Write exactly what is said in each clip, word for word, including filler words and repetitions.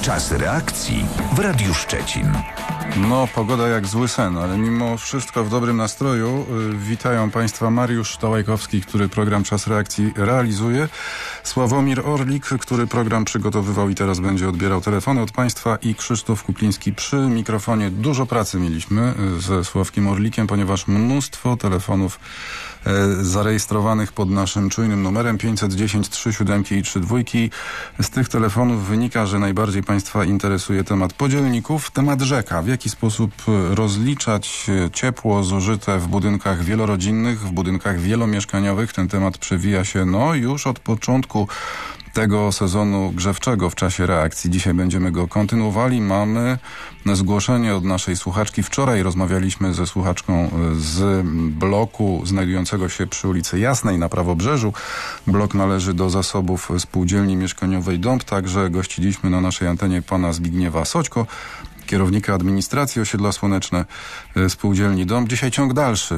Czas reakcji w Radiu Szczecin. No, pogoda jak zły sen, ale mimo wszystko w dobrym nastroju. Yy, witają Państwa Mariusz Tołajkowski, który program Czas Reakcji realizuje, Sławomir Orlik, który program przygotowywał i teraz będzie odbierał telefony od Państwa, i Krzysztof Kupliński przy mikrofonie. Dużo pracy mieliśmy ze Sławkiem Orlikiem, ponieważ mnóstwo telefonów zarejestrowanych pod naszym czujnym numerem pięćset dziesięć trzy siedem i trzy dwa. Z tych telefonów wynika, że najbardziej Państwa interesuje temat podzielników, temat rzeka. W jaki sposób rozliczać ciepło zużyte w budynkach wielorodzinnych, w budynkach wielomieszkaniowych. Ten temat przewija się no już od początku tego sezonu grzewczego w czasie reakcji. Dzisiaj będziemy go kontynuowali. Mamy zgłoszenie od naszej słuchaczki. Wczoraj rozmawialiśmy ze słuchaczką z bloku znajdującego się przy ulicy Jasnej na Prawobrzeżu. Blok należy do zasobów spółdzielni mieszkaniowej Dąb. Także gościliśmy na naszej antenie pana Zbigniewa Soćko, kierownika administracji osiedla Słoneczne spółdzielni Dąb. Dzisiaj ciąg dalszy.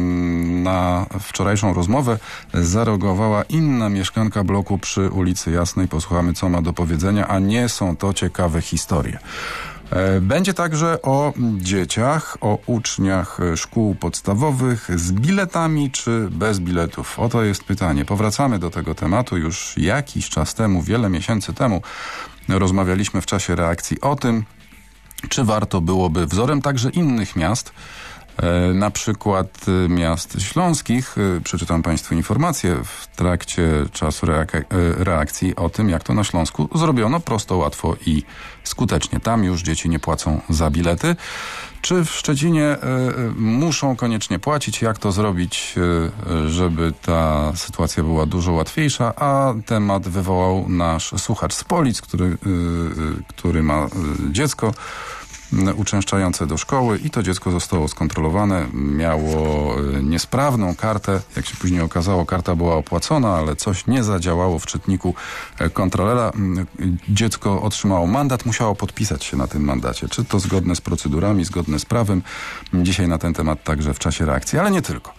Na wczorajszą rozmowę zareagowała inna mieszkanka bloku przy ulicy Jasnej. Posłuchamy, co ma do powiedzenia, a nie są to ciekawe historie. Będzie także o dzieciach, o uczniach szkół podstawowych z biletami czy bez biletów. Oto jest pytanie. Powracamy do tego tematu już jakiś czas temu, wiele miesięcy temu. Rozmawialiśmy w czasie reakcji o tym, czy warto byłoby wzorem także innych miast, na przykład miast śląskich. Przeczytam Państwu informację w trakcie czasu reak- reakcji o tym, jak to na Śląsku zrobiono prosto, łatwo i skutecznie. Tam już dzieci nie płacą za bilety. Czy w Szczecinie y, muszą koniecznie płacić? Jak to zrobić, y, żeby ta sytuacja była dużo łatwiejsza? A temat wywołał nasz słuchacz z Polic, który, y, y, który ma y, dziecko uczęszczające do szkoły i to dziecko zostało skontrolowane. Miało niesprawną kartę. Jak się później okazało, karta była opłacona, ale coś nie zadziałało w czytniku kontrolera. Dziecko otrzymało mandat, musiało podpisać się na tym mandacie. Czy to zgodne z procedurami, zgodne z prawem? Dzisiaj na ten temat także w czasie reakcji, ale nie tylko.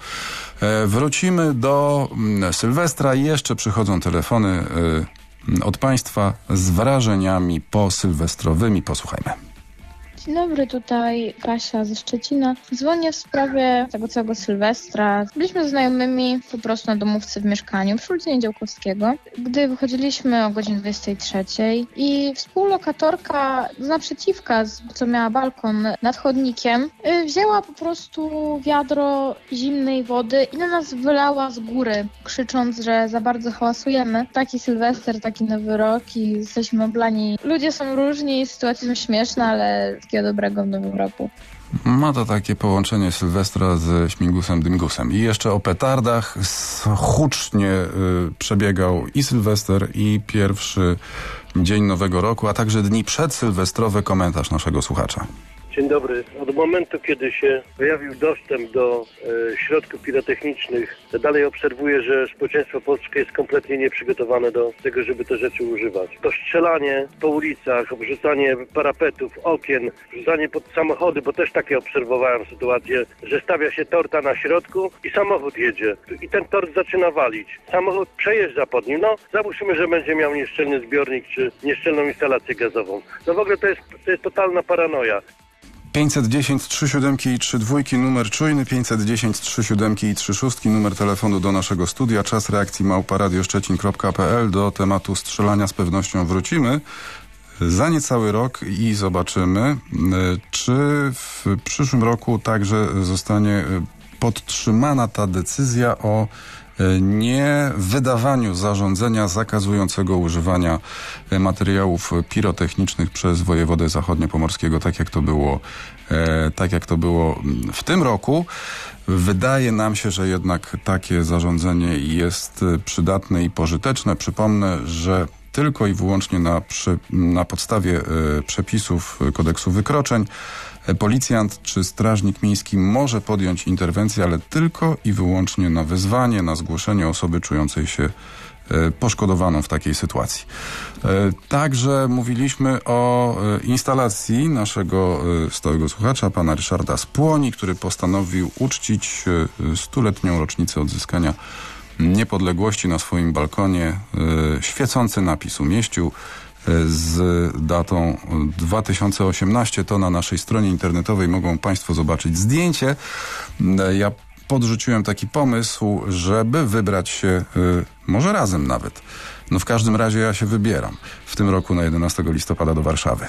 Wrócimy do Sylwestra i jeszcze przychodzą telefony od Państwa z wrażeniami posylwestrowymi. Posłuchajmy. Dzień dobry, tutaj Kasia ze Szczecina. Dzwonię w sprawie tego całego Sylwestra. Byliśmy z znajomymi po prostu na domówce w mieszkaniu przy ulicy Niedziałkowskiego, gdy wychodziliśmy o godzinie dwudziestej trzeciej i współlokatorka z naprzeciwka, co miała balkon nad chodnikiem, wzięła po prostu wiadro zimnej wody i na nas wylała z góry, krzycząc, że za bardzo hałasujemy. Taki Sylwester, taki nowy rok i jesteśmy oblani. Ludzie są różni, sytuacje są śmieszne, ale wszystkiego dobrego w nowym roku. Ma to takie połączenie Sylwestra ze śmigusem dymgusem. I jeszcze o petardach. Hucznie y, przebiegał i Sylwester, i pierwszy dzień Nowego Roku, a także dni przedsylwestrowe. Komentarz naszego słuchacza. Dzień dobry. Od momentu, kiedy się pojawił dostęp do e, środków pirotechnicznych, dalej obserwuję, że społeczeństwo polskie jest kompletnie nieprzygotowane do tego, żeby te rzeczy używać. To strzelanie po ulicach, obrzucanie parapetów, okien, wrzucanie pod samochody, bo też takie obserwowałem sytuacje, że stawia się torta na środku i samochód jedzie. I ten tort zaczyna walić. Samochód przejeżdża pod nim. No, załóżmy, że będzie miał nieszczelny zbiornik czy nieszczelną instalację gazową. No w ogóle to jest, to jest totalna paranoja. pięćset dziesięć trzy siedem i trzy dwa, numer czujny, pięćset dziesięć trzy siedem i trzy sześć, numer telefonu do naszego studia. Czas reakcji małpa radioszczecin kropka pe el. Do tematu strzelania z pewnością wrócimy za niecały rok i zobaczymy, czy w przyszłym roku także zostanie podtrzymana ta decyzja o nie wydawaniu zarządzenia zakazującego używania materiałów pirotechnicznych przez wojewodę zachodniopomorskiego, tak jak to było, e, tak jak to było w tym roku. Wydaje nam się, że jednak takie zarządzenie jest przydatne i pożyteczne. Przypomnę, że tylko i wyłącznie na, przy, na podstawie e, przepisów kodeksu wykroczeń policjant czy strażnik miejski może podjąć interwencję, ale tylko i wyłącznie na wezwanie, na zgłoszenie osoby czującej się poszkodowaną w takiej sytuacji. Także mówiliśmy o instalacji naszego stałego słuchacza, pana Ryszarda z Płoni, który postanowił uczcić stuletnią rocznicę odzyskania niepodległości. Na swoim balkonie świecący napis umieścił. z datą dwa tysiące osiemnaście. To na naszej stronie internetowej mogą Państwo zobaczyć zdjęcie. Ja podrzuciłem taki pomysł, żeby wybrać się może razem nawet. No w każdym razie ja się wybieram w tym roku na jedenastego listopada do Warszawy.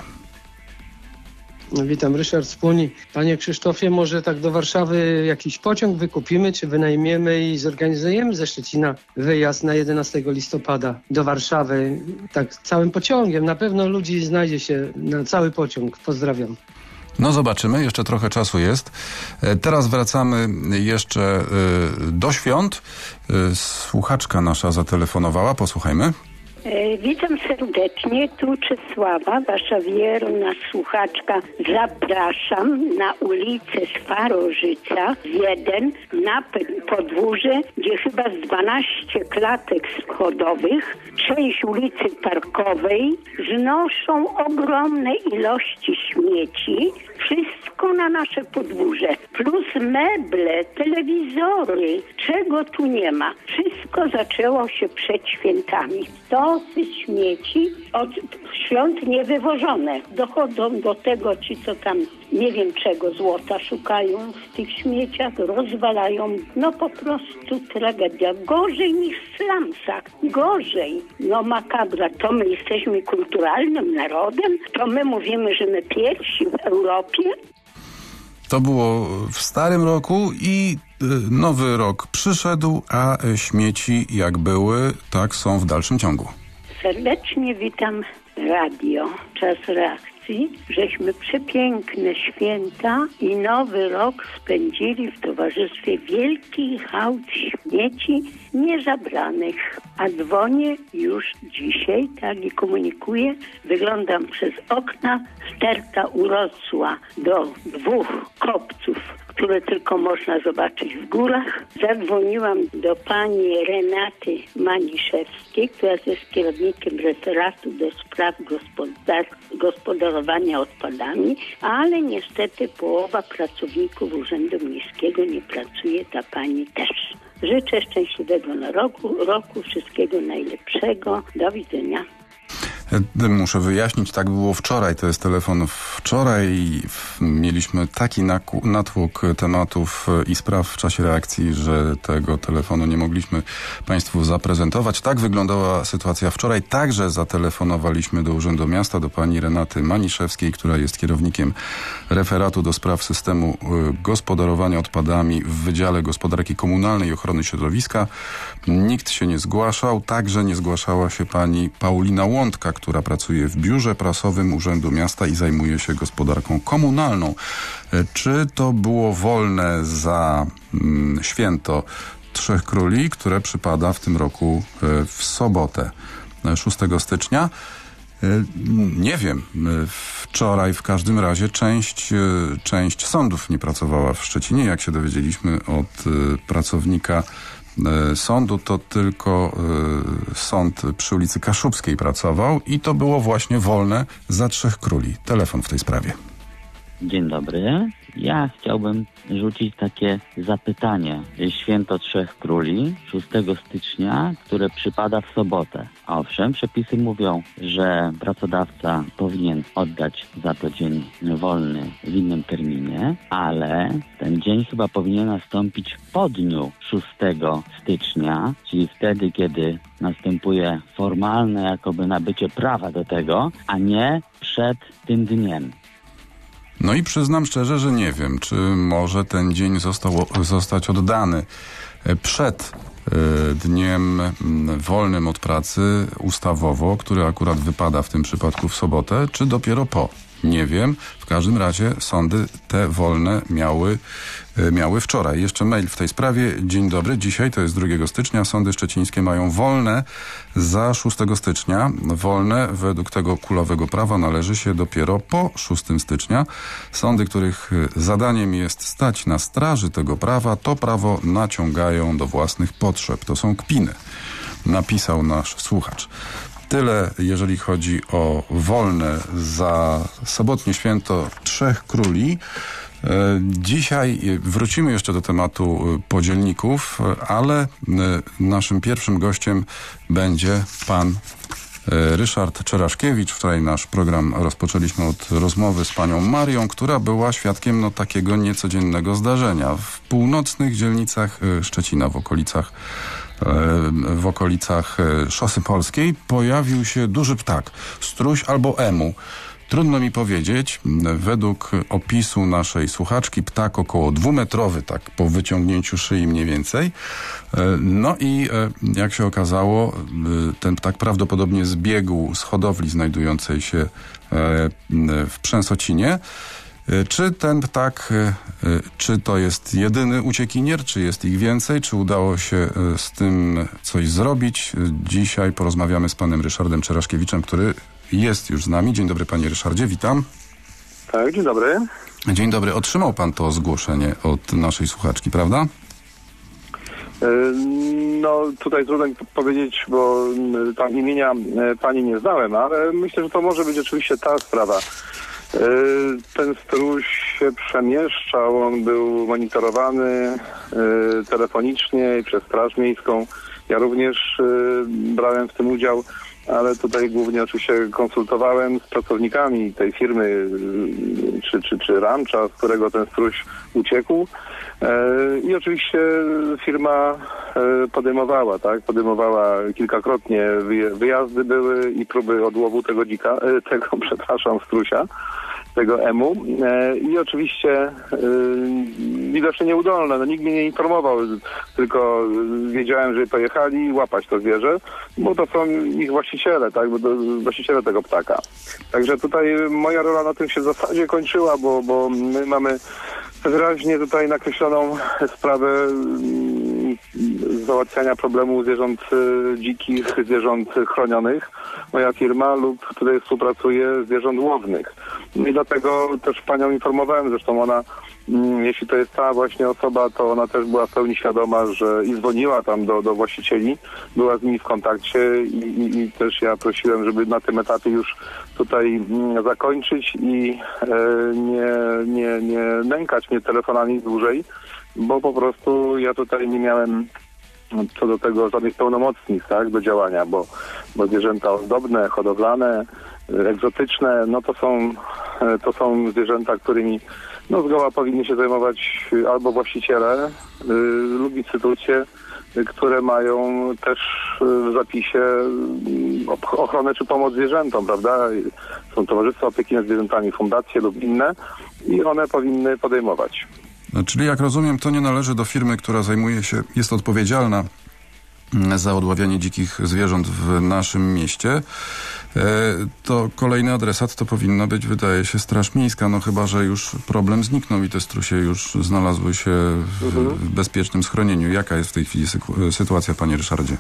Witam, Ryszard Spłoni. Panie Krzysztofie, może tak do Warszawy jakiś pociąg wykupimy, czy wynajmiemy i zorganizujemy ze Szczecina wyjazd na jedenastego listopada do Warszawy, tak całym pociągiem. Na pewno ludzi znajdzie się na cały pociąg. Pozdrawiam. No zobaczymy, jeszcze trochę czasu jest. Teraz wracamy jeszcze do świąt. Słuchaczka nasza zatelefonowała, posłuchajmy. Witam serdecznie, tu Czesława, wasza wierna słuchaczka. Zapraszam na ulicę Starożyca jeden na podwórze, gdzie chyba z dwanaście klatek schodowych, część ulicy Parkowej znoszą ogromne ilości śmieci. Wszystko na nasze podwórze. Plus meble, telewizory. Czego tu nie ma? Wszystko zaczęło się przed świętami. Stosy śmieci od świąt niewywożone. Dochodzą do tego ci, co tam nie wiem czego złota szukają w tych śmieciach, rozwalają. No po prostu tragedia. Gorzej niż w slumsach. Gorzej. No makabra. To my jesteśmy kulturalnym narodem? To my mówimy, że my pierwsi w Europie? To było w starym roku i nowy rok przyszedł, a śmieci jak były, tak są w dalszym ciągu. Serdecznie witam radio, czas reakcji. Żeśmy przepiękne święta i nowy rok spędzili w towarzystwie wielkich hałd śmieci niezabranych. A dzwonię już dzisiaj, tak i komunikuję. Wyglądam przez okna, sterta urosła do dwóch kopców, które tylko można zobaczyć w górach. Zadzwoniłam do pani Renaty Maniszewskiej, która jest kierownikiem referatu do spraw gospodar- gospodarowania odpadami, ale niestety połowa pracowników Urzędu Miejskiego nie pracuje, ta pani też. Życzę szczęśliwego na roku, roku, wszystkiego najlepszego. Do widzenia. Muszę wyjaśnić, tak było wczoraj, to jest telefon wczoraj. Mieliśmy taki natłok tematów i spraw w czasie reakcji, że tego telefonu nie mogliśmy Państwu zaprezentować. Tak wyglądała sytuacja wczoraj. Także zatelefonowaliśmy do Urzędu Miasta, do pani Renaty Maniszewskiej, która jest kierownikiem referatu do spraw systemu gospodarowania odpadami w Wydziale Gospodarki Komunalnej i Ochrony Środowiska. Nikt się nie zgłaszał. Także nie zgłaszała się pani Paulina Łądka, która pracuje w biurze prasowym Urzędu Miasta i zajmuje się gospodarką komunalną. Czy to było wolne za mm, święto Trzech Króli, które przypada w tym roku w sobotę, szóstego stycznia? Nie wiem. Wczoraj w każdym razie część, część sądów nie pracowała w Szczecinie. Jak się dowiedzieliśmy od pracownika sądu, to tylko y, sąd przy ulicy Kaszubskiej pracował i to było właśnie wolne za Trzech Króli. Telefon w tej sprawie. Dzień dobry. Ja chciałbym rzucić takie zapytanie. Święto Trzech Króli, szóstego stycznia, które przypada w sobotę. Owszem, przepisy mówią, że pracodawca powinien oddać za to dzień wolny w innym terminie, ale ten dzień chyba powinien nastąpić po dniu szóstego stycznia, czyli wtedy, kiedy następuje formalne jakoby nabycie prawa do tego, a nie przed tym dniem. No i przyznam szczerze, że nie wiem, czy może ten dzień został, zostać oddany przed y, dniem wolnym od pracy ustawowo, który akurat wypada w tym przypadku w sobotę, czy dopiero po. Nie wiem. W każdym razie sądy te wolne miały, y, miały wczoraj. Jeszcze mail w tej sprawie. Dzień dobry. Dzisiaj, to jest drugiego stycznia, sądy szczecińskie mają wolne za szóstego stycznia. Wolne według tego kulowego prawa należy się dopiero po szóstego stycznia. Sądy, których zadaniem jest stać na straży tego prawa, to prawo naciągają do własnych potrzeb. To są kpiny. Napisał nasz słuchacz. Tyle, jeżeli chodzi o wolne za sobotnie święto Trzech Króli. Dzisiaj wrócimy jeszcze do tematu podzielników, ale naszym pierwszym gościem będzie pan Ryszard Czeraszkiewicz. Wczoraj nasz program rozpoczęliśmy od rozmowy z panią Marią, która była świadkiem no, takiego niecodziennego zdarzenia. W północnych dzielnicach Szczecina, w okolicach w okolicach Szosy Polskiej pojawił się duży ptak, struś albo emu. Trudno mi powiedzieć. Według opisu naszej słuchaczki ptak około dwumetrowy, tak po wyciągnięciu szyi mniej więcej. No i jak się okazało, ten ptak prawdopodobnie zbiegł z hodowli znajdującej się w Przęsocinie. Czy ten ptak, czy to jest jedyny uciekinier, czy jest ich więcej, czy udało się z tym coś zrobić? Dzisiaj porozmawiamy z panem Ryszardem Czeraszkiewiczem, który jest już z nami. Dzień dobry, panie Ryszardzie, witam. Tak, dzień dobry. Dzień dobry. Otrzymał pan to zgłoszenie od naszej słuchaczki, prawda? No tutaj trudno mi powiedzieć, bo tam imienia pani nie znałem, ale myślę, że to może być oczywiście ta sprawa. Ten struś się przemieszczał, on był monitorowany telefonicznie i przez Straż Miejską. Ja również brałem w tym udział, ale tutaj głównie oczywiście konsultowałem z pracownikami tej firmy czy, czy, czy rancha, z którego ten struś uciekł. I oczywiście firma podejmowała, tak, podejmowała kilkakrotnie wyjazdy były i próby odłowu tego dzika, tego, przepraszam, strusia, tego emu. I oczywiście widocznie nieudolne. No, nikt mnie nie informował, tylko wiedziałem, że pojechali łapać to zwierzę, bo to są ich właściciele, tak, bo to właściciele tego ptaka. Także tutaj moja rola na tym się w zasadzie kończyła, bo, bo my mamy wyraźnie tutaj nakreśloną sprawę załatwiania problemu zwierząt dzikich, zwierząt chronionych. Moja firma lub tutaj współpracuje zwierząt łownych. I dlatego też panią informowałem, zresztą ona, jeśli to jest ta właśnie osoba, to ona też była w pełni świadoma, że i dzwoniła tam do, do właścicieli, była z nimi w kontakcie i, i, i też ja prosiłem, żeby na tym etapie już tutaj zakończyć i e, nie, nie, nie nękać mnie telefonami dłużej, bo po prostu ja tutaj nie miałem co do tego żadnych pełnomocnic, tak, do działania, bo, bo zwierzęta ozdobne, hodowlane, egzotyczne, no to są, to są zwierzęta, którymi no zgoła powinni się zajmować albo właściciele y, lub instytucje, y, które mają też w zapisie y, ochronę czy pomoc zwierzętom, prawda? Są towarzystwa opieki nad zwierzętami, fundacje lub inne i one powinny podejmować. No, czyli jak rozumiem, to nie należy do firmy, która zajmuje się, jest odpowiedzialna za odławianie dzikich zwierząt w naszym mieście. To kolejny adresat to powinna być, wydaje się, Straż Miejska, no chyba że już problem zniknął i te strusie już znalazły się w, w bezpiecznym schronieniu. Jaka jest w tej chwili sytuacja, panie Ryszardzie?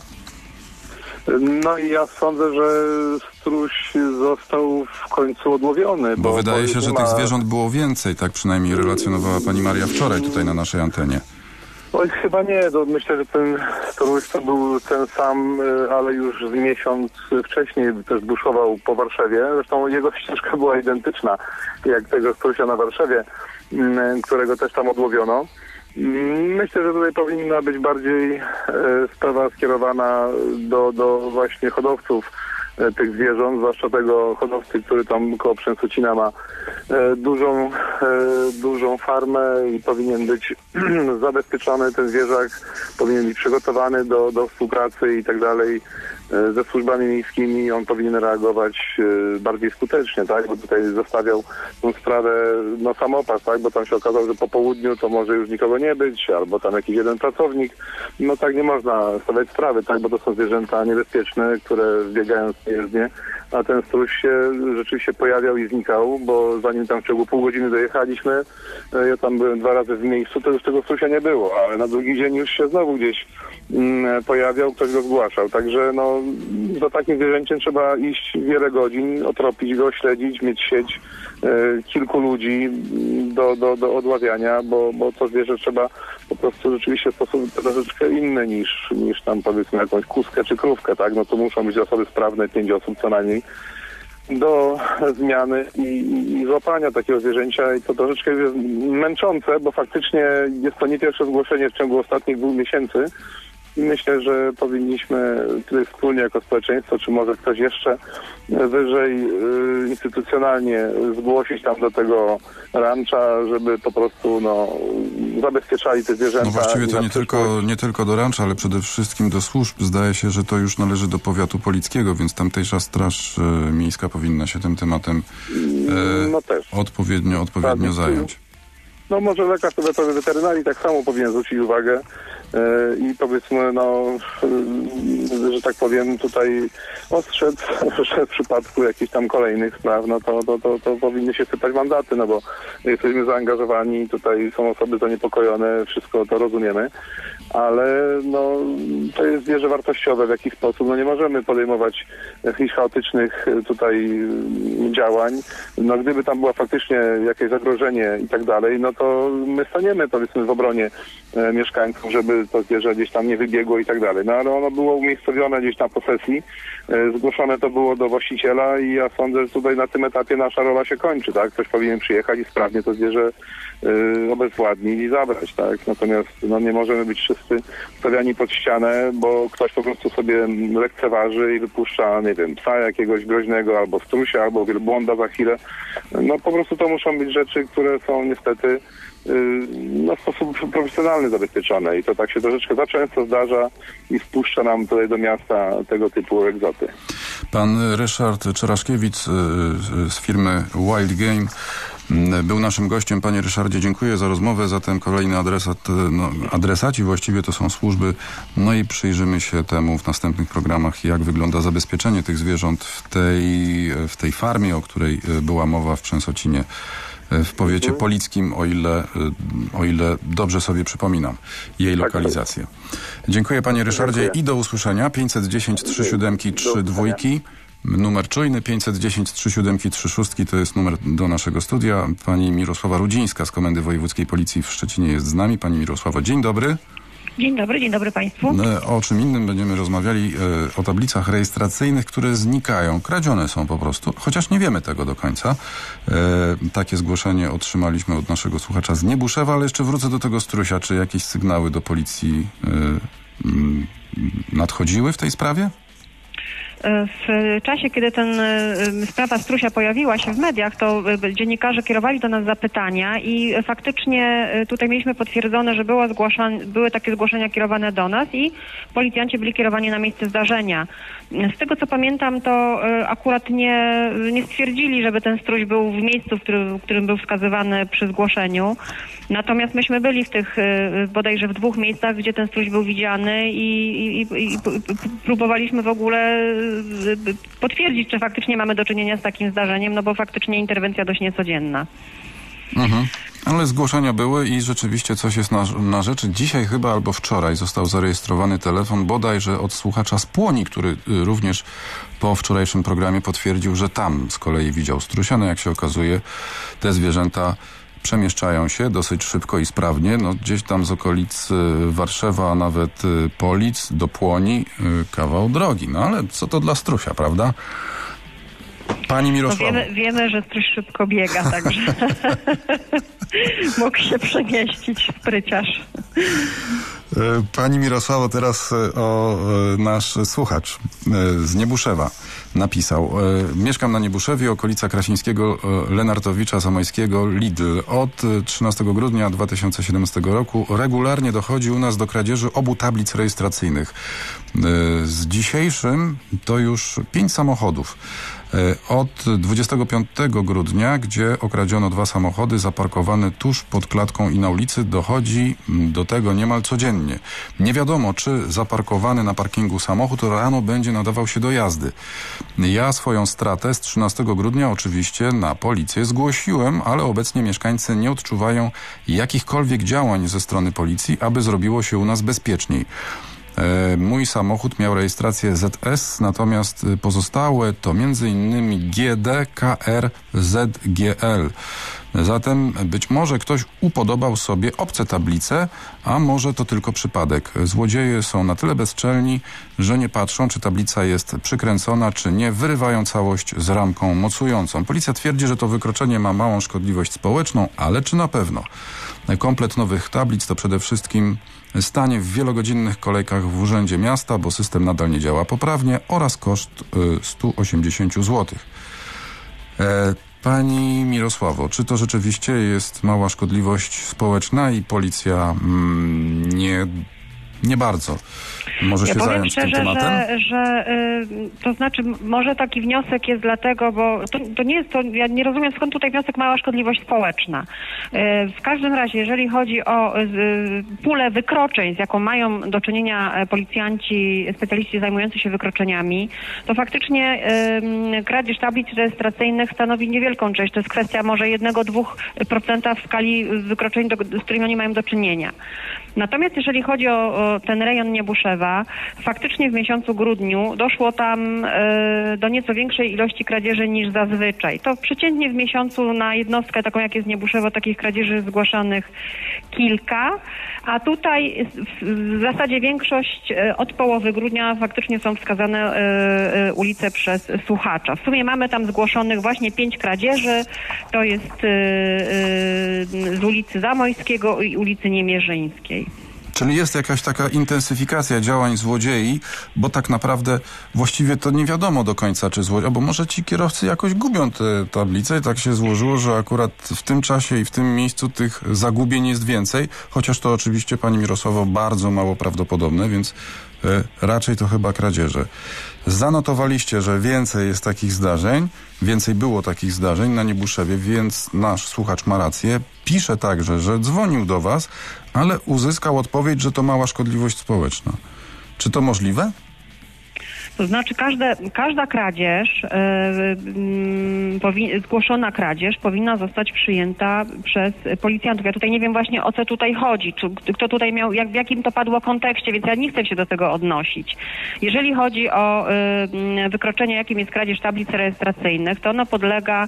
No i ja sądzę, że struś został w końcu odłowiony. Bo, bo wydaje się, że ma... tych zwierząt było więcej, tak przynajmniej relacjonowała pani Maria wczoraj tutaj na naszej antenie. Oj, chyba nie. To myślę, że ten struś to był ten sam, ale już z miesiąc wcześniej też buszował po Warszawie. Zresztą jego ścieżka była identyczna jak tego strusia na Warszawie, którego też tam odłowiono. Myślę, że tutaj powinna być bardziej e, sprawa skierowana do, do właśnie hodowców e, tych zwierząt, zwłaszcza tego hodowcy, który tam koło Przęsocina ma e, dużą, e, dużą farmę i powinien być zabezpieczony ten zwierzak, powinien być przygotowany do, do współpracy i tak dalej e, ze służbami miejskimi. On powinien reagować e, bardziej skutecznie, tak, bo tutaj zostawiał tą sprawę no samopas, tak, bo tam się okazało, że po południu to może już nikogo nie być, albo tam jakiś jeden pracownik. No tak nie można stawiać sprawy, tak, bo to są zwierzęta niebezpieczne, które zbiegają jezdnie, a ten struś się rzeczywiście pojawiał i znikał, bo zanim tam w ciągu pół godziny dojechaliśmy, ja tam byłem dwa razy w miejscu, to już tego strusia nie było, ale na drugi dzień już się znowu gdzieś mm, pojawiał, ktoś go zgłaszał. Także no za takim zwierzęciem trzeba iść wiele godzin, otropić go, śledzić, mieć sieć e, kilku ludzi do, do, do odławiania, bo, bo to zwierzę trzeba po prostu rzeczywiście w sposób troszeczkę inny niż, niż tam powiedzmy jakąś kuskę czy krówkę, tak? No to muszą być osoby sprawne, pięć osób co najmniej do zmiany i, i, i złapania takiego zwierzęcia i to troszeczkę jest męczące, bo faktycznie jest to nie pierwsze zgłoszenie w ciągu ostatnich dwóch miesięcy I myślę, że powinniśmy tutaj wspólnie jako społeczeństwo, czy może ktoś jeszcze wyżej y, instytucjonalnie zgłosić tam do tego rancza, żeby po prostu no, zabezpieczali te zwierzęta. No właściwie to na nie tylko, nie tylko do rancza, ale przede wszystkim do służb. Zdaje się, że to już należy do powiatu polickiego, więc tamtejsza straż y, miejska powinna się tym tematem y, no też. odpowiednio, odpowiednio tak, zająć. No może lekarz powiatowy weterynarii tak samo powinien zwrócić uwagę yy, i powiedzmy, no, yy, że tak powiem, tutaj ostrzec, że w przypadku jakichś tam kolejnych spraw, no to, to, to, to powinny się sypać mandaty, no bo jesteśmy zaangażowani, tutaj są osoby zaniepokojone, wszystko to rozumiemy, ale no, to jest zwierzę wartościowe w jakiś sposób, no nie możemy podejmować jakichś chaotycznych tutaj działań, no gdyby tam była faktycznie jakieś zagrożenie i tak dalej, no to my staniemy powiedzmy w obronie e, mieszkańców, żeby to zwierzę gdzieś tam nie wybiegło i tak dalej. No ale ono było umiejscowione gdzieś na posesji, e, zgłoszone to było do właściciela i ja sądzę, że tutaj na tym etapie nasza rola się kończy, tak? Ktoś powinien przyjechać i sprawnie to zwierzę e, obezwładnić i zabrać, tak? Natomiast no, nie możemy być wszyscy stawiani pod ścianę, bo ktoś po prostu sobie lekceważy i wypuszcza, nie wiem, psa jakiegoś groźnego, albo strusia, albo wielbłąda za chwilę. No po prostu to muszą być rzeczy, które są niestety no, w sposób profesjonalny zabezpieczone i to tak się troszeczkę za często zdarza i wpuszcza nam tutaj do miasta tego typu egzoty. Pan Ryszard Czeraszkiewicz z firmy Wild Game był naszym gościem. Panie Ryszardzie, dziękuję za rozmowę. Zatem kolejny adresat, no, adresaci właściwie to są służby. No i przyjrzymy się temu w następnych programach, jak wygląda zabezpieczenie tych zwierząt w tej, w tej farmie, o której była mowa w Trzęsocinie, w powiecie polickim, o ile, o ile dobrze sobie przypominam jej lokalizację. Dziękuję panie Ryszardzie. Dziękuję. I do usłyszenia. pięćset dziesięć trzy siedem trzy dwa. Numer czujny pięćset dziesięć trzy siedem trzy sześć to jest numer do naszego studia. Pani Mirosława Rudzińska z Komendy Wojewódzkiej Policji w Szczecinie jest z nami. Pani Mirosławo, dzień dobry. Dzień dobry, dzień dobry Państwu. O czym innym będziemy rozmawiali, o tablicach rejestracyjnych, które znikają. Kradzione są po prostu, chociaż nie wiemy tego do końca. Takie zgłoszenie otrzymaliśmy od naszego słuchacza z Niebuszewa, ale jeszcze wrócę do tego strusia. Czy jakieś sygnały do policji nadchodziły w tej sprawie? W czasie, kiedy ten sprawa strusia pojawiła się w mediach, to dziennikarze kierowali do nas zapytania i faktycznie tutaj mieliśmy potwierdzone, że było zgłaszane, były takie zgłoszenia kierowane do nas i policjanci byli kierowani na miejsce zdarzenia. Z tego co pamiętam, to akurat nie, nie stwierdzili, żeby ten struś był w miejscu, w którym, w którym był wskazywany przy zgłoszeniu. Natomiast myśmy byli w tych bodajże w dwóch miejscach, gdzie ten struś był widziany i, i, i, i próbowaliśmy w ogóle potwierdzić, czy faktycznie mamy do czynienia z takim zdarzeniem, no bo faktycznie interwencja dość niecodzienna. Mhm. Ale zgłoszenia były i rzeczywiście coś jest na, na rzeczy. Dzisiaj chyba albo wczoraj został zarejestrowany telefon bodajże od słuchacza z Płoni, który również po wczorajszym programie potwierdził, że tam z kolei widział strusia. No jak się okazuje, te zwierzęta przemieszczają się dosyć szybko i sprawnie. No, gdzieś tam z okolic Warszawa, a nawet Polic do Płoni kawał drogi. No ale co to dla strusia, prawda? Pani Mirosławo. No wiemy, wiemy, że struś szybko biega, także mógł się przemieścić spryciarz. Pani Mirosławo, teraz o nasz słuchacz z Niebuszewa napisał. Mieszkam na Niebuszewie, okolica Krasińskiego, Lenartowicza, Zamojskiego, Lidl. Od trzynastego grudnia dwa tysiące siedemnastego roku regularnie dochodzi u nas do kradzieży obu tablic rejestracyjnych. Z dzisiejszym to już pięć samochodów. Od dwudziestego piątego grudnia, gdzie okradziono dwa samochody zaparkowane tuż pod klatką i na ulicy, dochodzi do tego niemal codziennie. Nie wiadomo, czy zaparkowany na parkingu samochód rano będzie nadawał się do jazdy. Ja swoją stratę z trzynastego grudnia oczywiście na policję zgłosiłem, ale obecnie mieszkańcy nie odczuwają jakichkolwiek działań ze strony policji, aby zrobiło się u nas bezpieczniej. Mój samochód miał rejestrację Z S, natomiast pozostałe to między innymi G D, K R, Z G L. Zatem być może ktoś upodobał sobie obce tablice, a może to tylko przypadek. Złodzieje są na tyle bezczelni, że nie patrzą, czy tablica jest przykręcona, czy nie, wyrywają całość z ramką mocującą. Policja twierdzi, że to wykroczenie ma małą szkodliwość społeczną, ale czy na pewno? Komplet nowych tablic to przede wszystkim stanie w wielogodzinnych kolejkach w Urzędzie Miasta, bo system nadal nie działa poprawnie, oraz koszt sto osiemdziesiąt złotych. E, Pani Mirosławo, czy to rzeczywiście jest mała szkodliwość społeczna i policja mm, nie, nie bardzo może ja się powiem zająć szczerze, tym tematem? Że, że y, to znaczy może taki wniosek jest dlatego, bo to, to nie jest to, ja nie rozumiem skąd tutaj wniosek mała szkodliwość społeczna. Y, w każdym razie, jeżeli chodzi o y, pulę wykroczeń, z jaką mają do czynienia policjanci, specjaliści zajmujący się wykroczeniami, to faktycznie y, kradzież tablic rejestracyjnych stanowi niewielką część. To jest kwestia może jednego do dwóch procent w skali wykroczeń, do, z którymi oni mają do czynienia. Natomiast jeżeli chodzi o, o ten rejon Niebuszewa, faktycznie w miesiącu grudniu doszło tam y, do nieco większej ilości kradzieży niż zazwyczaj. To przeciętnie w miesiącu na jednostkę taką jak jest Niebuszewo takich kradzieży zgłaszanych kilka, a tutaj w, w zasadzie większość y, od połowy grudnia faktycznie są wskazane y, y, ulice przez słuchacza. W sumie mamy tam zgłoszonych właśnie pięć kradzieży, to jest y, y, z ulicy Zamojskiego i ulicy Niemierzyńskiej. Czyli jest jakaś taka intensyfikacja działań złodziei, bo tak naprawdę właściwie to nie wiadomo do końca, czy złodziej, bo może ci kierowcy jakoś gubią te tablice i tak się złożyło, że akurat w tym czasie i w tym miejscu tych zagubień jest więcej, chociaż to oczywiście, pani Mirosławo, bardzo mało prawdopodobne, więc y, raczej to chyba kradzieże. Zanotowaliście, że więcej jest takich zdarzeń, więcej było takich zdarzeń na Niebuszewie, więc nasz słuchacz ma rację. Pisze także, że dzwonił do was, ale uzyskał odpowiedź, że to mała szkodliwość społeczna. Czy to możliwe? To znaczy każde, każda kradzież, yy, powi- zgłoszona kradzież powinna zostać przyjęta przez policjantów. Ja tutaj nie wiem właśnie o co tutaj chodzi, czy, kto tutaj miał, jak, w jakim to padło kontekście, więc ja nie chcę się do tego odnosić. Jeżeli chodzi o yy, wykroczenie, jakim jest kradzież tablic rejestracyjnych, to ono podlega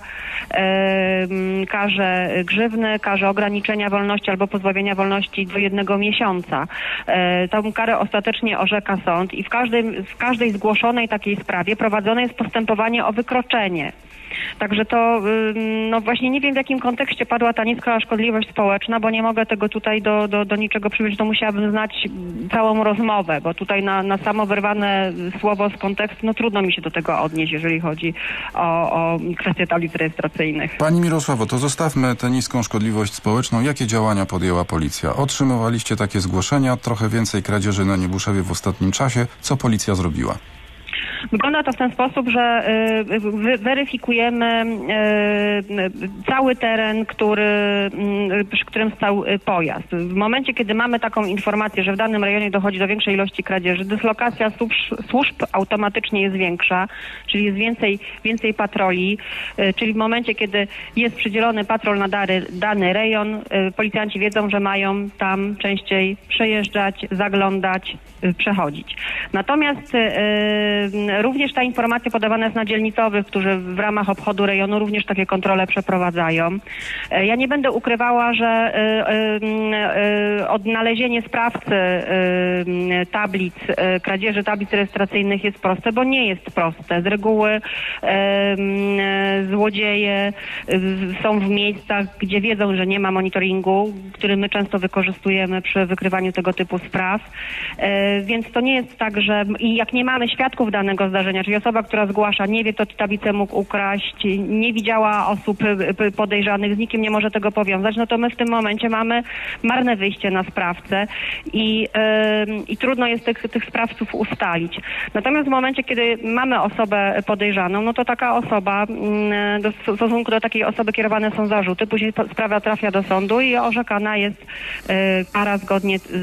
yy, karze grzywny, karze ograniczenia wolności albo pozbawienia wolności do jednego miesiąca. Yy, tą karę ostatecznie orzeka sąd i w każdym, w każdej zgłoszonej takiej sprawie prowadzone jest postępowanie o wykroczenie. Także to, no właśnie nie wiem w jakim kontekście padła ta niska szkodliwość społeczna, bo nie mogę tego tutaj do, do, do niczego przyjąć, to musiałabym znać całą rozmowę, bo tutaj na, na samo wyrwane słowo z kontekstu, no trudno mi się do tego odnieść, jeżeli chodzi o, o kwestie tablic rejestracyjnych. Pani Mirosławo, to zostawmy tę niską szkodliwość społeczną. Jakie działania podjęła policja? Otrzymywaliście takie zgłoszenia, trochę więcej kradzieży na Niebuszewie w ostatnim czasie. Co policja zrobiła? Wygląda to w ten sposób, że y, weryfikujemy y, cały teren, który, y, przy którym stał y, pojazd. W momencie, kiedy mamy taką informację, że w danym rejonie dochodzi do większej ilości kradzieży, dyslokacja służb, służb automatycznie jest większa, czyli jest więcej, więcej patroli, y, czyli w momencie, kiedy jest przydzielony patrol na dary, dany rejon, y, policjanci wiedzą, że mają tam częściej przejeżdżać, zaglądać, y, przechodzić. Natomiast y, również ta informacja podawana jest na dzielnicowych, którzy w ramach obchodu rejonu również takie kontrole przeprowadzają. Ja nie będę ukrywała, że y, y, y, odnalezienie sprawcy y, tablic, y, kradzieży tablic rejestracyjnych jest proste, bo nie jest proste. Z reguły y, y, złodzieje y, są w miejscach, gdzie wiedzą, że nie ma monitoringu, który my często wykorzystujemy przy wykrywaniu tego typu spraw. Y, więc to nie jest tak, że i jak nie mamy świadków danego zdarzenia, czyli osoba, która zgłasza, nie wie, kto tę tablicę mógł ukraść, nie widziała osób podejrzanych, z nikim nie może tego powiązać, no to my w tym momencie mamy marne wyjście na sprawcę i, yy, i trudno jest tych, tych sprawców ustalić. Natomiast w momencie, kiedy mamy osobę podejrzaną, no to taka osoba, yy, do, w stosunku do takiej osoby kierowane są zarzuty, później sprawa trafia do sądu i orzekana jest yy, kara zgodnie z,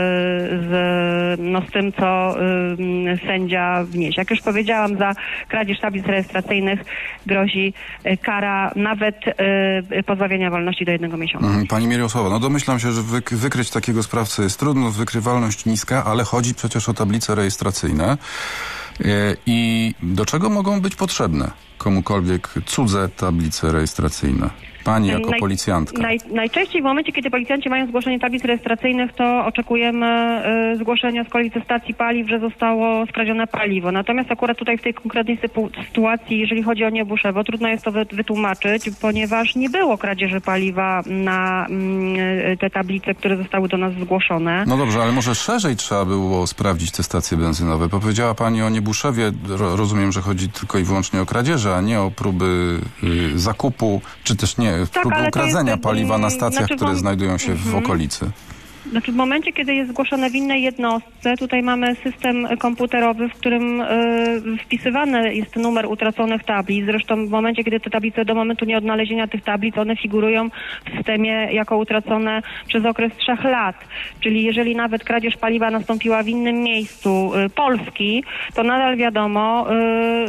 z, no, z tym, co yy, sędzia wniesie. Jak już powiedziałam, za kradzież tablic rejestracyjnych grozi kara nawet y, pozbawienia wolności do jednego miesiąca. Pani Mirosława, no domyślam się, że wyk- wykryć takiego sprawcę jest trudno, wykrywalność niska, ale chodzi przecież o tablice rejestracyjne. I do czego mogą być potrzebne komukolwiek cudze tablice rejestracyjne? Pani jako Naj, policjantka. Naj, najczęściej w momencie, kiedy policjanci mają zgłoszenie tablic rejestracyjnych, to oczekujemy y, zgłoszenia z kolei ze stacji paliw, że zostało skradzione paliwo. Natomiast akurat tutaj w tej konkretnej sytuacji, jeżeli chodzi o Niebuszewo, trudno jest to wy, wytłumaczyć, ponieważ nie było kradzieży paliwa na y, te tablice, które zostały do nas zgłoszone. No dobrze, ale może szerzej trzeba było sprawdzić te stacje benzynowe. Powiedziała Pani o Niebuszewie. Ro, rozumiem, że chodzi tylko i wyłącznie o kradzieże, a nie o próby y, zakupu, czy też nie, tak, próby ukradzenia jest, paliwa na stacjach, znaczy, które znajdują się mhm. w okolicy. Znaczy w momencie, kiedy jest zgłoszone w innej jednostce, tutaj mamy system komputerowy, w którym y, wpisywany jest numer utraconych tablic. Zresztą w momencie, kiedy te tablice do momentu nieodnalezienia tych tablic, one figurują w systemie jako utracone przez okres trzech lat. Czyli jeżeli nawet kradzież paliwa nastąpiła w innym miejscu y, Polski, to nadal wiadomo, y,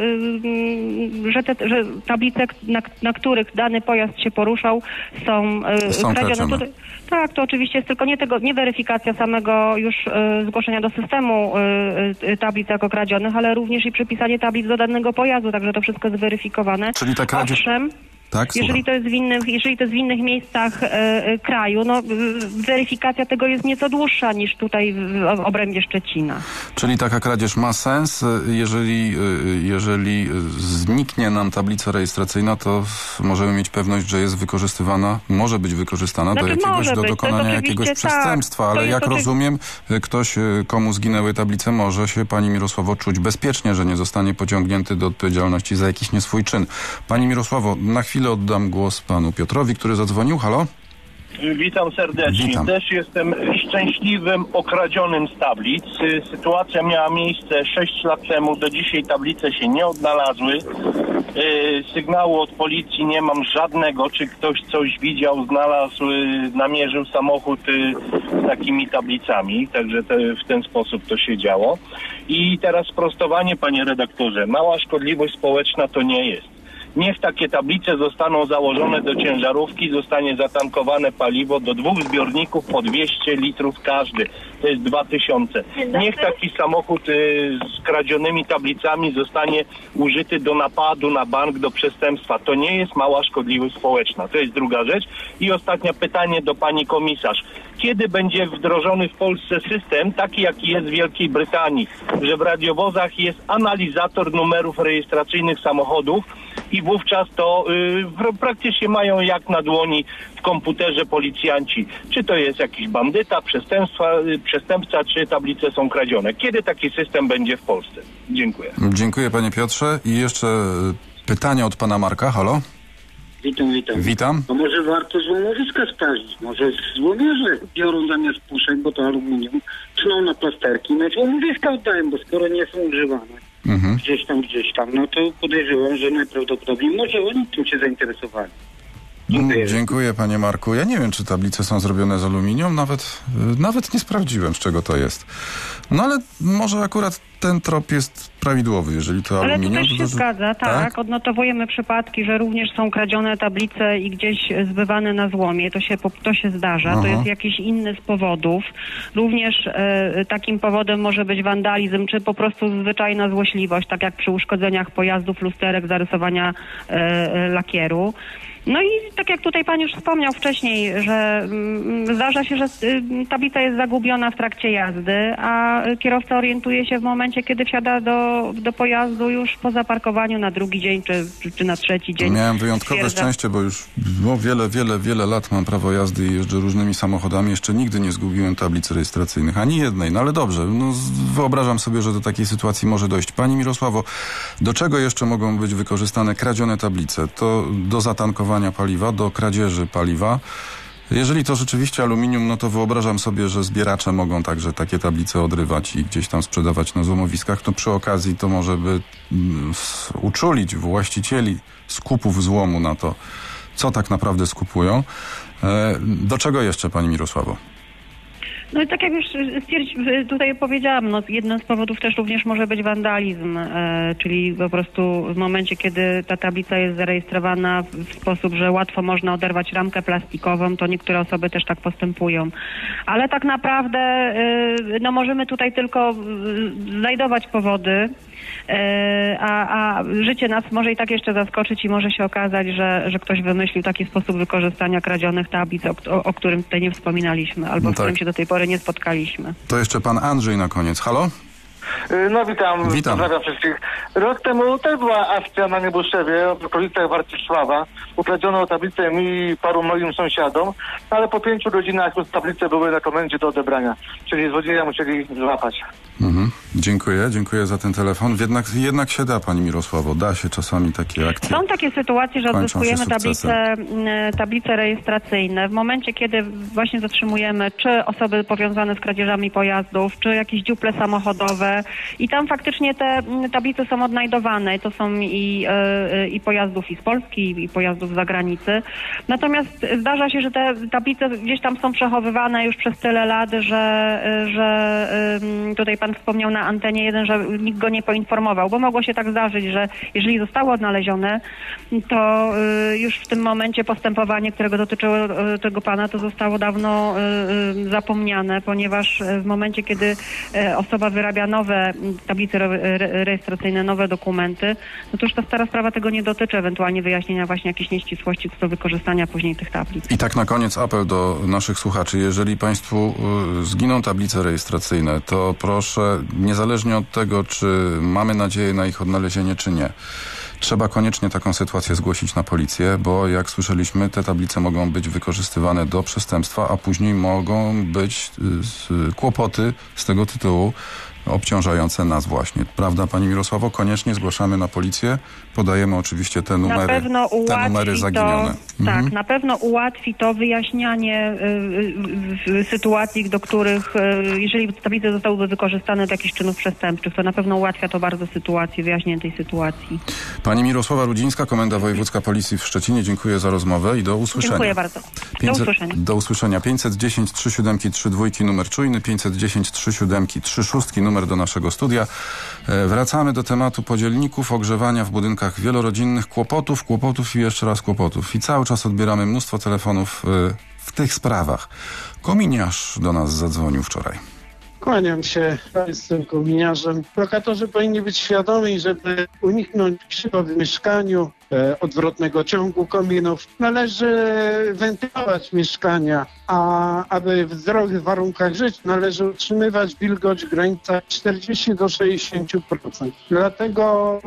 y, że, te, że tablice, na, na których dany pojazd się poruszał, są, y, są kradzione. Tutaj, tak, to oczywiście jest tylko nie tego, nie weryfikacja samego już y, zgłoszenia do systemu y, y, tablic jako kradzionych, ale również i przypisanie tablic do danego pojazdu, także to wszystko jest weryfikowane. Czyli ta kradzież... Owszem, Tak, jeżeli to jest w innych, jeżeli to jest w innych miejscach e, e, kraju, no weryfikacja tego jest nieco dłuższa niż tutaj w, w obrębie Szczecina. Czyli taka kradzież ma sens, jeżeli, jeżeli zniknie nam tablica rejestracyjna, to możemy mieć pewność, że jest wykorzystywana, może być wykorzystana znaczy, do jakiegoś, do być. dokonania jakiegoś tak. przestępstwa, ale jak oczywiście... rozumiem, ktoś, komu zginęły tablice, może się, Pani Mirosławo, czuć bezpiecznie, że nie zostanie pociągnięty do odpowiedzialności za jakiś nie swój czyn. Pani Mirosławo, na chwilę oddam głos Panu Piotrowi, który zadzwonił. Halo? Witam serdecznie. Witam. Też jestem szczęśliwym okradzionym z tablic. Sytuacja miała miejsce sześć lat temu. Do dzisiaj tablice się nie odnalazły. Sygnału od policji nie mam żadnego. Czy ktoś coś widział, znalazł, namierzył samochód z takimi tablicami. Także te, w ten sposób to się działo. I teraz sprostowanie, panie redaktorze. Mała szkodliwość społeczna to nie jest. Niech takie tablice zostaną założone do ciężarówki, zostanie zatankowane paliwo do dwóch zbiorników po dwieście litrów każdy. To jest dwa tysiące. Niech taki samochód y, z kradzionymi tablicami zostanie użyty do napadu na bank, do przestępstwa. To nie jest mała szkodliwość społeczna. To jest druga rzecz. I ostatnie pytanie do pani komisarz. Kiedy będzie wdrożony w Polsce system, taki jaki jest w Wielkiej Brytanii, że w radiowozach jest analizator numerów rejestracyjnych samochodów i wówczas to y, praktycznie mają jak na dłoni w komputerze policjanci, czy to jest jakiś bandyta, przestępstwa, y, przestępca, czy tablice są kradzione. Kiedy taki system będzie w Polsce? Dziękuję. Dziękuję, panie Piotrze. I jeszcze pytanie od pana Marka. Halo? Witam, witam. Witam. No może warto złomowiska sprawdzić. Może złomierze biorą zamiast puszek, bo to aluminium, tną na plasterki, no złomowiska oddają, bo skoro nie są używane mhm. gdzieś tam, gdzieś tam, no to podejrzewam, że najprawdopodobniej może oni tym się zainteresowali. Dziękuję. Dziękuję, panie Marku. Ja nie wiem, czy tablice są zrobione z aluminium. Nawet, nawet nie sprawdziłem, z czego to jest. No ale może akurat ten trop jest prawidłowy, jeżeli to ale aluminium. Ale to też się to... zgadza, tak? tak. Odnotowujemy przypadki, że również są kradzione tablice i gdzieś zbywane na złomie. To się, to się zdarza. Aha. To jest jakiś inny z powodów. Również e, takim powodem może być wandalizm, czy po prostu zwyczajna złośliwość, tak jak przy uszkodzeniach pojazdów, lusterek, zarysowania e, lakieru. No i tak jak tutaj pan już wspomniał wcześniej, że mm, zdarza się, że y, tablica jest zagubiona w trakcie jazdy, a kierowca orientuje się w momencie, kiedy wsiada do, do pojazdu już po zaparkowaniu na drugi dzień, czy, czy, czy na trzeci dzień. Miałem wyjątkowe stwierdza... szczęście, bo już no, wiele, wiele, wiele lat mam prawo jazdy i jeżdżę różnymi samochodami. Jeszcze nigdy nie zgubiłem tablic rejestracyjnych, ani jednej. No ale dobrze, no, wyobrażam sobie, że do takiej sytuacji może dojść. Pani Mirosławo, do czego jeszcze mogą być wykorzystane kradzione tablice? To do zatankowania paliwa, do kradzieży paliwa. Jeżeli to rzeczywiście aluminium, no to wyobrażam sobie, że zbieracze mogą także takie tablice odrywać i gdzieś tam sprzedawać na złomowiskach. To przy okazji to może by mm, uczulić właścicieli skupów złomu na to, co tak naprawdę skupują. E, do czego jeszcze, pani Mirosławo? No i tak jak już tutaj powiedziałam, no jednym z powodów też również może być wandalizm, e, czyli po prostu w momencie, kiedy ta tablica jest zarejestrowana w, w sposób, że łatwo można oderwać ramkę plastikową, to niektóre osoby też tak postępują. Ale tak naprawdę e, no możemy tutaj tylko znajdować powody a, a życie nas może i tak jeszcze zaskoczyć i może się okazać, że, że ktoś wymyślił taki sposób wykorzystania kradzionych tablic, o, o którym tutaj nie wspominaliśmy, albo no w którym tak. się do tej pory nie spotkaliśmy. To jeszcze pan Andrzej na koniec. Halo? No witam, Witam. pozdrawiam wszystkich. Rok temu też była akcja na Niebuszewie, w okolicach Warcisława. Ukradziono tablicę mi i paru moim sąsiadom, ale po pięciu godzinach już tablice były na komendzie do odebrania, czyli złodzieja musieli złapać. Mhm. Dziękuję, dziękuję za ten telefon. Jednak, jednak się da, pani Mirosławo, da się czasami takie akcje. Są takie sytuacje, że kończą się odzyskujemy tablice, sukcesem. tablice rejestracyjne w momencie, kiedy właśnie zatrzymujemy czy osoby powiązane z kradzieżami pojazdów, czy jakieś dziuple samochodowe i tam faktycznie te tablice są odnajdowane. To są i, i pojazdów i z Polski, i pojazdów z zagranicy. Natomiast zdarza się, że te tablice gdzieś tam są przechowywane już przez tyle lat, że, że tutaj pan wspomniał na antenie jeden, że nikt go nie poinformował, bo mogło się tak zdarzyć, że jeżeli zostały odnalezione, to już w tym momencie postępowanie, którego dotyczyło tego pana, to zostało dawno zapomniane, ponieważ w momencie, kiedy osoba wyrabia nowe tablice rejestracyjne, nowe dokumenty, no to już ta stara sprawa tego nie dotyczy, ewentualnie wyjaśnienia właśnie jakichś nieścisłości co do wykorzystania później tych tablic. I tak na koniec apel do naszych słuchaczy. Jeżeli państwu y, zginą tablice rejestracyjne, to proszę, niezależnie od tego, czy mamy nadzieję na ich odnalezienie, czy nie, trzeba koniecznie taką sytuację zgłosić na policję, bo jak słyszeliśmy, te tablice mogą być wykorzystywane do przestępstwa, a później mogą być y, kłopoty z tego tytułu obciążające nas właśnie. Prawda, pani Mirosławo? Koniecznie zgłaszamy na policję. Podajemy oczywiście te numery, na pewno te numery zaginione. To, mhm. Tak, na pewno ułatwi to wyjaśnianie y, y, y, sytuacji, do których, y, jeżeli tablice zostałyby wykorzystane do jakichś czynów przestępczych, to na pewno ułatwia to bardzo sytuację, wyjaśnienie tej sytuacji. Pani Mirosława Rudzińska, Komenda Wojewódzka Policji w Szczecinie. Dziękuję za rozmowę i do usłyszenia. Dziękuję bardzo. Do pięćset, usłyszenia. Do usłyszenia. pięćset dziesięć trzy siedem trzy dwa numer czujny, pięćset dziesięć trzy siedem trzy sześć numer do naszego studia. E, wracamy do tematu podzielników, ogrzewania w budynkach wielorodzinnych, kłopotów, kłopotów i jeszcze raz kłopotów. I cały czas odbieramy mnóstwo telefonów e, w tych sprawach. Kominiarz do nas zadzwonił wczoraj. Kłaniam się, jestem kominiarzem. Lokatorzy powinni być świadomi, żeby uniknąć krzywa w mieszkaniu, e, odwrotnego ciągu kominów. Należy wentylować mieszkania, a aby w zdrowych warunkach żyć, należy utrzymywać wilgoć w granicach czterdzieści do sześćdziesięciu procent. Dlatego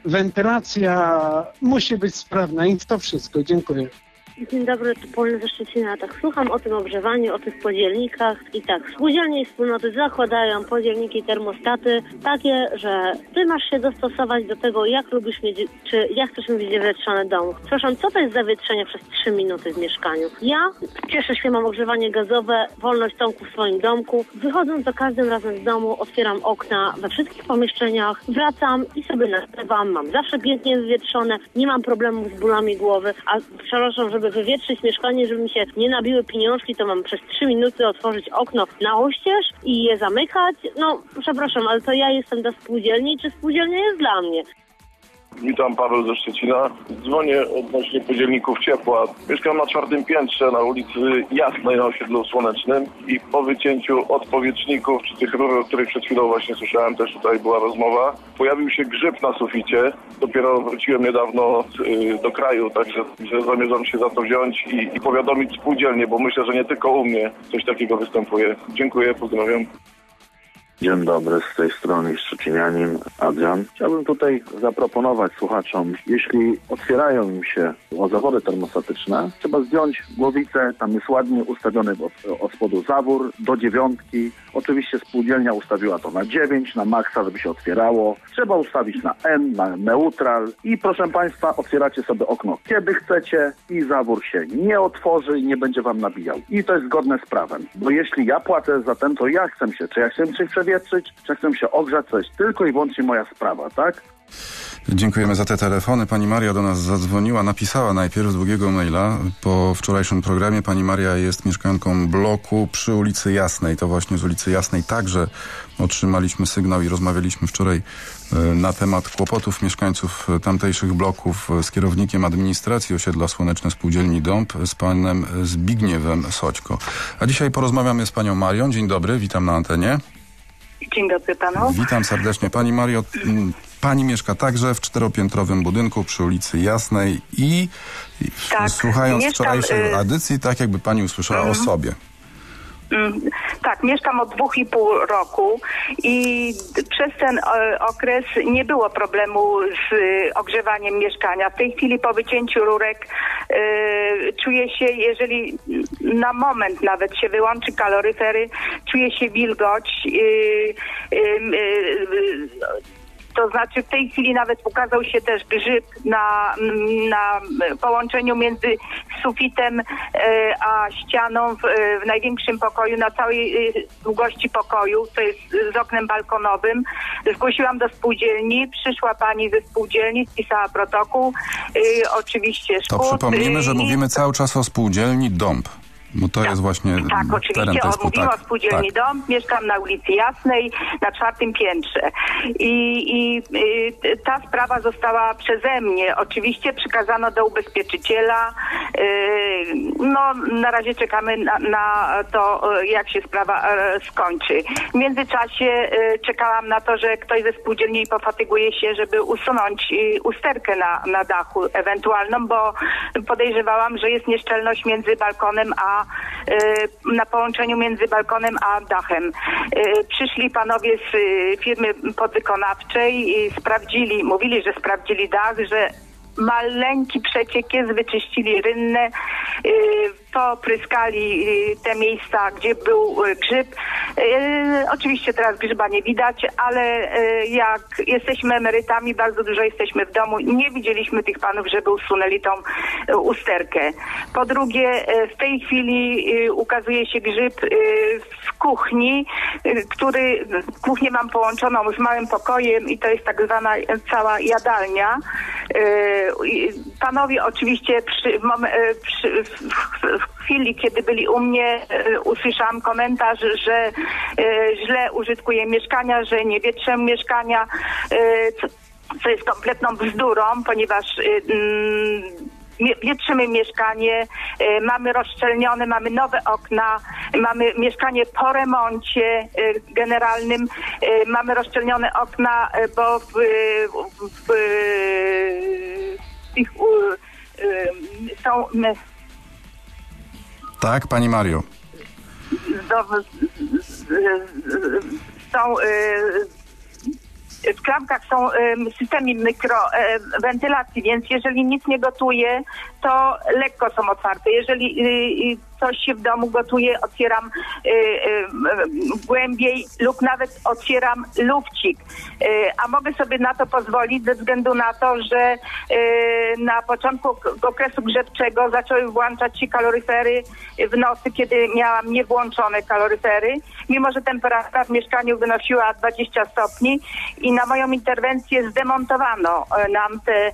wentylacja musi być sprawna i to wszystko. Dziękuję. Dzień dobry, tu Polny ze Szczecina. Tak, słucham o tym ogrzewaniu, o tych podzielnikach i tak, spółdzielnie i wspólnoty zakładają podzielniki, termostaty takie, że ty masz się dostosować do tego, jak lubisz mieć, czy jak chcesz mieć zawietrzony dom. Przepraszam, co to jest zawietrzenie przez trzy minuty w mieszkaniu? Ja cieszę się, mam ogrzewanie gazowe, wolność tomku w swoim domku. Wychodząc za każdym razem z domu, otwieram okna we wszystkich pomieszczeniach, wracam i sobie nagrywam, mam zawsze pięknie wywietrzone, nie mam problemów z bólami głowy, a przepraszam, żeby wywietrzyć mieszkanie, żeby mi się nie nabiły pieniążki, to mam przez trzy minuty otworzyć okno na oścież i je zamykać. No, przepraszam, ale to ja jestem dla spółdzielni, czy spółdzielnia jest dla mnie? Witam, Paweł ze Szczecina. Dzwonię odnośnie podzielników ciepła. Mieszkam na czwartym piętrze na ulicy Jasnej na osiedlu Słonecznym i po wycięciu odpowietrzników, czy tych rur, o których przed chwilą właśnie słyszałem, też tutaj była rozmowa, pojawił się grzyb na suficie. Dopiero wróciłem niedawno y, do kraju, także że zamierzam się za to wziąć i, i powiadomić spółdzielnię, bo myślę, że nie tylko u mnie coś takiego występuje. Dziękuję, pozdrawiam. Dzień dobry, z tej strony szczecinianin Adrian. Chciałbym tutaj zaproponować słuchaczom, jeśli otwierają im się o zawory termostatyczne, trzeba zdjąć głowicę, tam jest ładnie ustawiony od, od spodu zawór do dziewiątki. Oczywiście spółdzielnia ustawiła to na dziewięć, na maksa, żeby się otwierało. Trzeba ustawić na N, na neutral i proszę Państwa, otwieracie sobie okno kiedy chcecie i zawór się nie otworzy i nie będzie Wam nabijał. I to jest zgodne z prawem, bo jeśli ja płacę za ten, to ja chcę się, czy ja chcę się przewietrzyć, czy chcę się ogrzać, to jest tylko i wyłącznie moja sprawa, tak? Dziękujemy za te telefony. Pani Maria do nas zadzwoniła, napisała najpierw długiego maila. Po wczorajszym programie pani Maria jest mieszkanką bloku przy ulicy Jasnej. To właśnie z ulicy Jasnej także otrzymaliśmy sygnał i rozmawialiśmy wczoraj na temat kłopotów mieszkańców tamtejszych bloków z kierownikiem administracji osiedla Słoneczne Spółdzielni Dąb, z panem Zbigniewem Soćko. A dzisiaj porozmawiamy z panią Marią. Dzień dobry, witam na antenie. Dzień dobry panu. Witam serdecznie. Pani Mario, pani mieszka także w czteropiętrowym budynku przy ulicy Jasnej i, i tak, słuchając mieszkam, wczorajszej y... audycji, tak jakby pani usłyszała mm. o sobie. Mm, tak, mieszkam od dwóch i pół roku i przez ten e, okres nie było problemu z e, ogrzewaniem mieszkania. W tej chwili po wycięciu rurek e, czuję się, jeżeli na moment nawet się wyłączy kaloryfery, czuję się wilgoć. E, e, e, To znaczy w tej chwili nawet ukazał się też grzyb na, na połączeniu między sufitem e, a ścianą w, w największym pokoju, na całej e, długości pokoju, to jest z oknem balkonowym. Zgłosiłam do spółdzielni, przyszła pani ze spółdzielni, spisała protokół, e, oczywiście szkód. To przypomnijmy, że i... mówimy cały czas o spółdzielni Dąb. Bo to tak, jest właśnie tak, oczywiście, o, mówimy tak, o spółdzielni tak. Dom, mieszkam na ulicy Jasnej, na czwartym piętrze. I, i y, ta sprawa została przeze mnie, oczywiście przekazano do ubezpieczyciela. Y, no, na razie czekamy na, na to, jak się sprawa y, skończy. W międzyczasie y, czekałam na to, że ktoś ze spółdzielni pofatyguje się, żeby usunąć y, usterkę na, na dachu ewentualną, bo podejrzewałam, że jest nieszczelność między balkonem a na połączeniu między balkonem a dachem. Przyszli panowie z firmy podwykonawczej i sprawdzili, mówili, że sprawdzili dach, że maleńki przeciek jest, wyczyścili rynnę, popryskali te miejsca, gdzie był grzyb. Oczywiście teraz grzyba nie widać, ale jak jesteśmy emerytami, bardzo dużo jesteśmy w domu, nie widzieliśmy tych panów, żeby usunęli tą usterkę. Po drugie, w tej chwili ukazuje się grzyb w kuchni, który kuchnię mam połączoną z małym pokojem i to jest tak zwana cała jadalnia. Panowie oczywiście przy, przy, w chwili, kiedy byli u mnie, usłyszałam komentarz, że źle użytkuję mieszkania, że nie wietrzę mieszkania, co jest kompletną bzdurą, ponieważ wietrzymy mieszkanie, mamy rozszczelnione, mamy nowe okna, mamy mieszkanie po remoncie generalnym, mamy rozszczelnione okna, bo w, w, w ich są... Tak, pani Mario. Do, są... W klamkach są systemy mikrowentylacji, więc jeżeli nic nie gotuje, to lekko są otwarte. Jeżeli coś się w domu gotuje, otwieram głębiej lub nawet otwieram lufcik. A mogę sobie na to pozwolić ze względu na to, że na początku okresu grzewczego zaczęły włączać się kaloryfery w nocy, kiedy miałam niewłączone kaloryfery, mimo że temperatura w mieszkaniu wynosiła dwadzieścia stopni i na moją interwencję zdemontowano nam te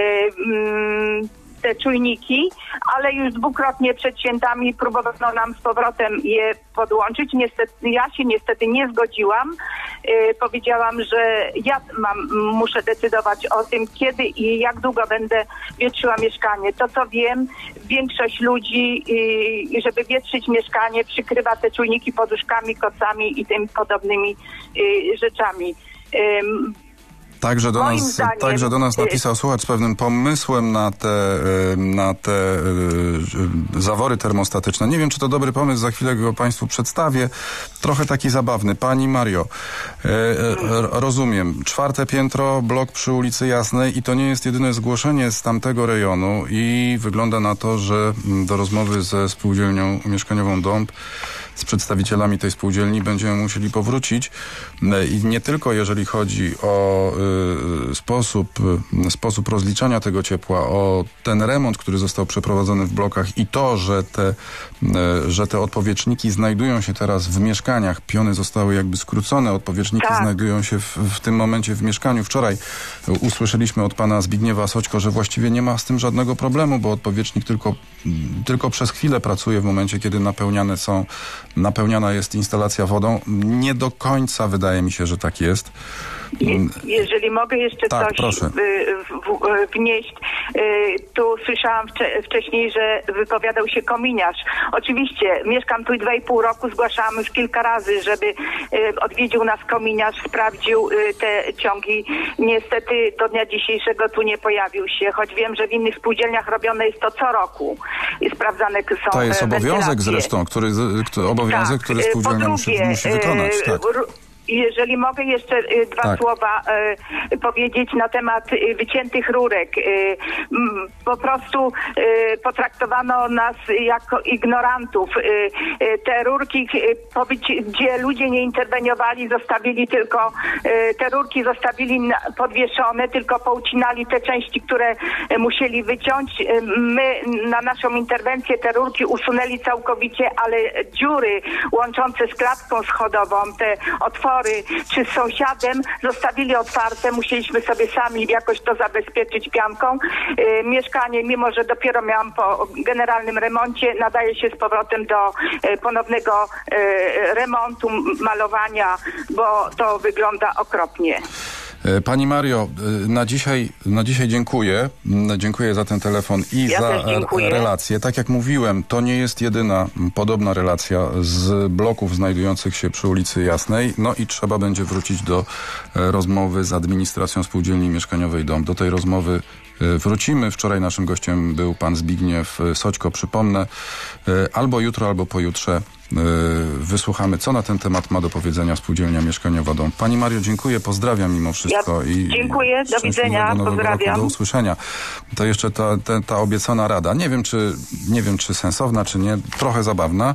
te czujniki, ale już dwukrotnie przed świętami próbowano nam z powrotem je podłączyć. Niestety, ja się niestety nie zgodziłam. Yy, powiedziałam, że ja mam, muszę decydować o tym, kiedy i jak długo będę wietrzyła mieszkanie. To, co wiem, większość ludzi, yy, żeby wietrzyć mieszkanie, przykrywa te czujniki poduszkami, kocami i tym podobnymi yy, rzeczami. Yy, Także do, nas, zdaniem, także do nas napisał słuchacz z pewnym pomysłem na te, na te y, zawory termostatyczne. Nie wiem, czy to dobry pomysł, za chwilę go państwu przedstawię. Trochę taki zabawny. Pani Mario, y, y, rozumiem, czwarte piętro, blok przy ulicy Jasnej i to nie jest jedyne zgłoszenie z tamtego rejonu i wygląda na to, że do rozmowy ze spółdzielnią mieszkaniową Dąb, z przedstawicielami tej spółdzielni będziemy musieli powrócić i nie tylko jeżeli chodzi o y, sposób, y, sposób rozliczania tego ciepła, o ten remont, który został przeprowadzony w blokach i to, że te, y, że te odpowietrzniki znajdują się teraz w mieszkaniach, piony zostały jakby skrócone, odpowietrzniki tak. znajdują się w, w tym momencie w mieszkaniu. Wczoraj usłyszeliśmy od pana Zbigniewa Soćko, że właściwie nie ma z tym żadnego problemu, bo odpowietrznik tylko, tylko przez chwilę pracuje w momencie, kiedy napełniane są napełniana jest instalacja wodą. Nie do końca wydaje mi się, że tak jest. Je, jeżeli mogę jeszcze tak, coś proszę. w, w, wnieść. Tu słyszałam wcze, wcześniej, że wypowiadał się kominiarz. Oczywiście mieszkam tu dwa i pół roku, zgłaszałam już kilka razy, żeby odwiedził nas kominiarz, sprawdził te ciągi. Niestety do dnia dzisiejszego tu nie pojawił się, choć wiem, że w innych spółdzielniach robione jest to co roku. I sprawdzane są To jest obowiązek wentylacje. zresztą, który, który obowiązek, tak, który spółdzielnia po musi, drugie, musi wykonać. Tak. Jeżeli mogę jeszcze y, dwa tak. słowa y, powiedzieć na temat y, wyciętych rurek. Y, m, po prostu y, potraktowano nas jako ignorantów. Y, y, te rurki, y, powyci- gdzie ludzie nie interweniowali, zostawili tylko, y, te rurki zostawili na, podwieszone, tylko poucinali te części, które y, musieli wyciąć. Y, my na naszą interwencję te rurki usunęli całkowicie, ale dziury łączące z klatką schodową, te otwory czy z sąsiadem zostawili otwarte, musieliśmy sobie sami jakoś to zabezpieczyć pianką. E, mieszkanie, mimo że dopiero miałam po generalnym remoncie, nadaje się z powrotem do e, ponownego e, remontu, malowania, bo to wygląda okropnie. Pani Mario, na dzisiaj, na dzisiaj dziękuję. Dziękuję za ten telefon i ja za relację. Tak jak mówiłem, to nie jest jedyna podobna relacja z bloków znajdujących się przy ulicy Jasnej. No i trzeba będzie wrócić do rozmowy z administracją spółdzielni mieszkaniowej Dom. Do tej rozmowy wrócimy. Wczoraj naszym gościem był pan Zbigniew Soćko, przypomnę. Albo jutro, albo pojutrze wysłuchamy, co na ten temat ma do powiedzenia spółdzielnia mieszkaniowa Dom. Pani Mario, dziękuję, pozdrawiam mimo wszystko. Ja i dziękuję, do widzenia, pozdrawiam. Roku, do usłyszenia. To jeszcze ta, ta, ta obiecana rada. Nie wiem, czy, nie wiem, czy sensowna, czy nie. Trochę zabawna.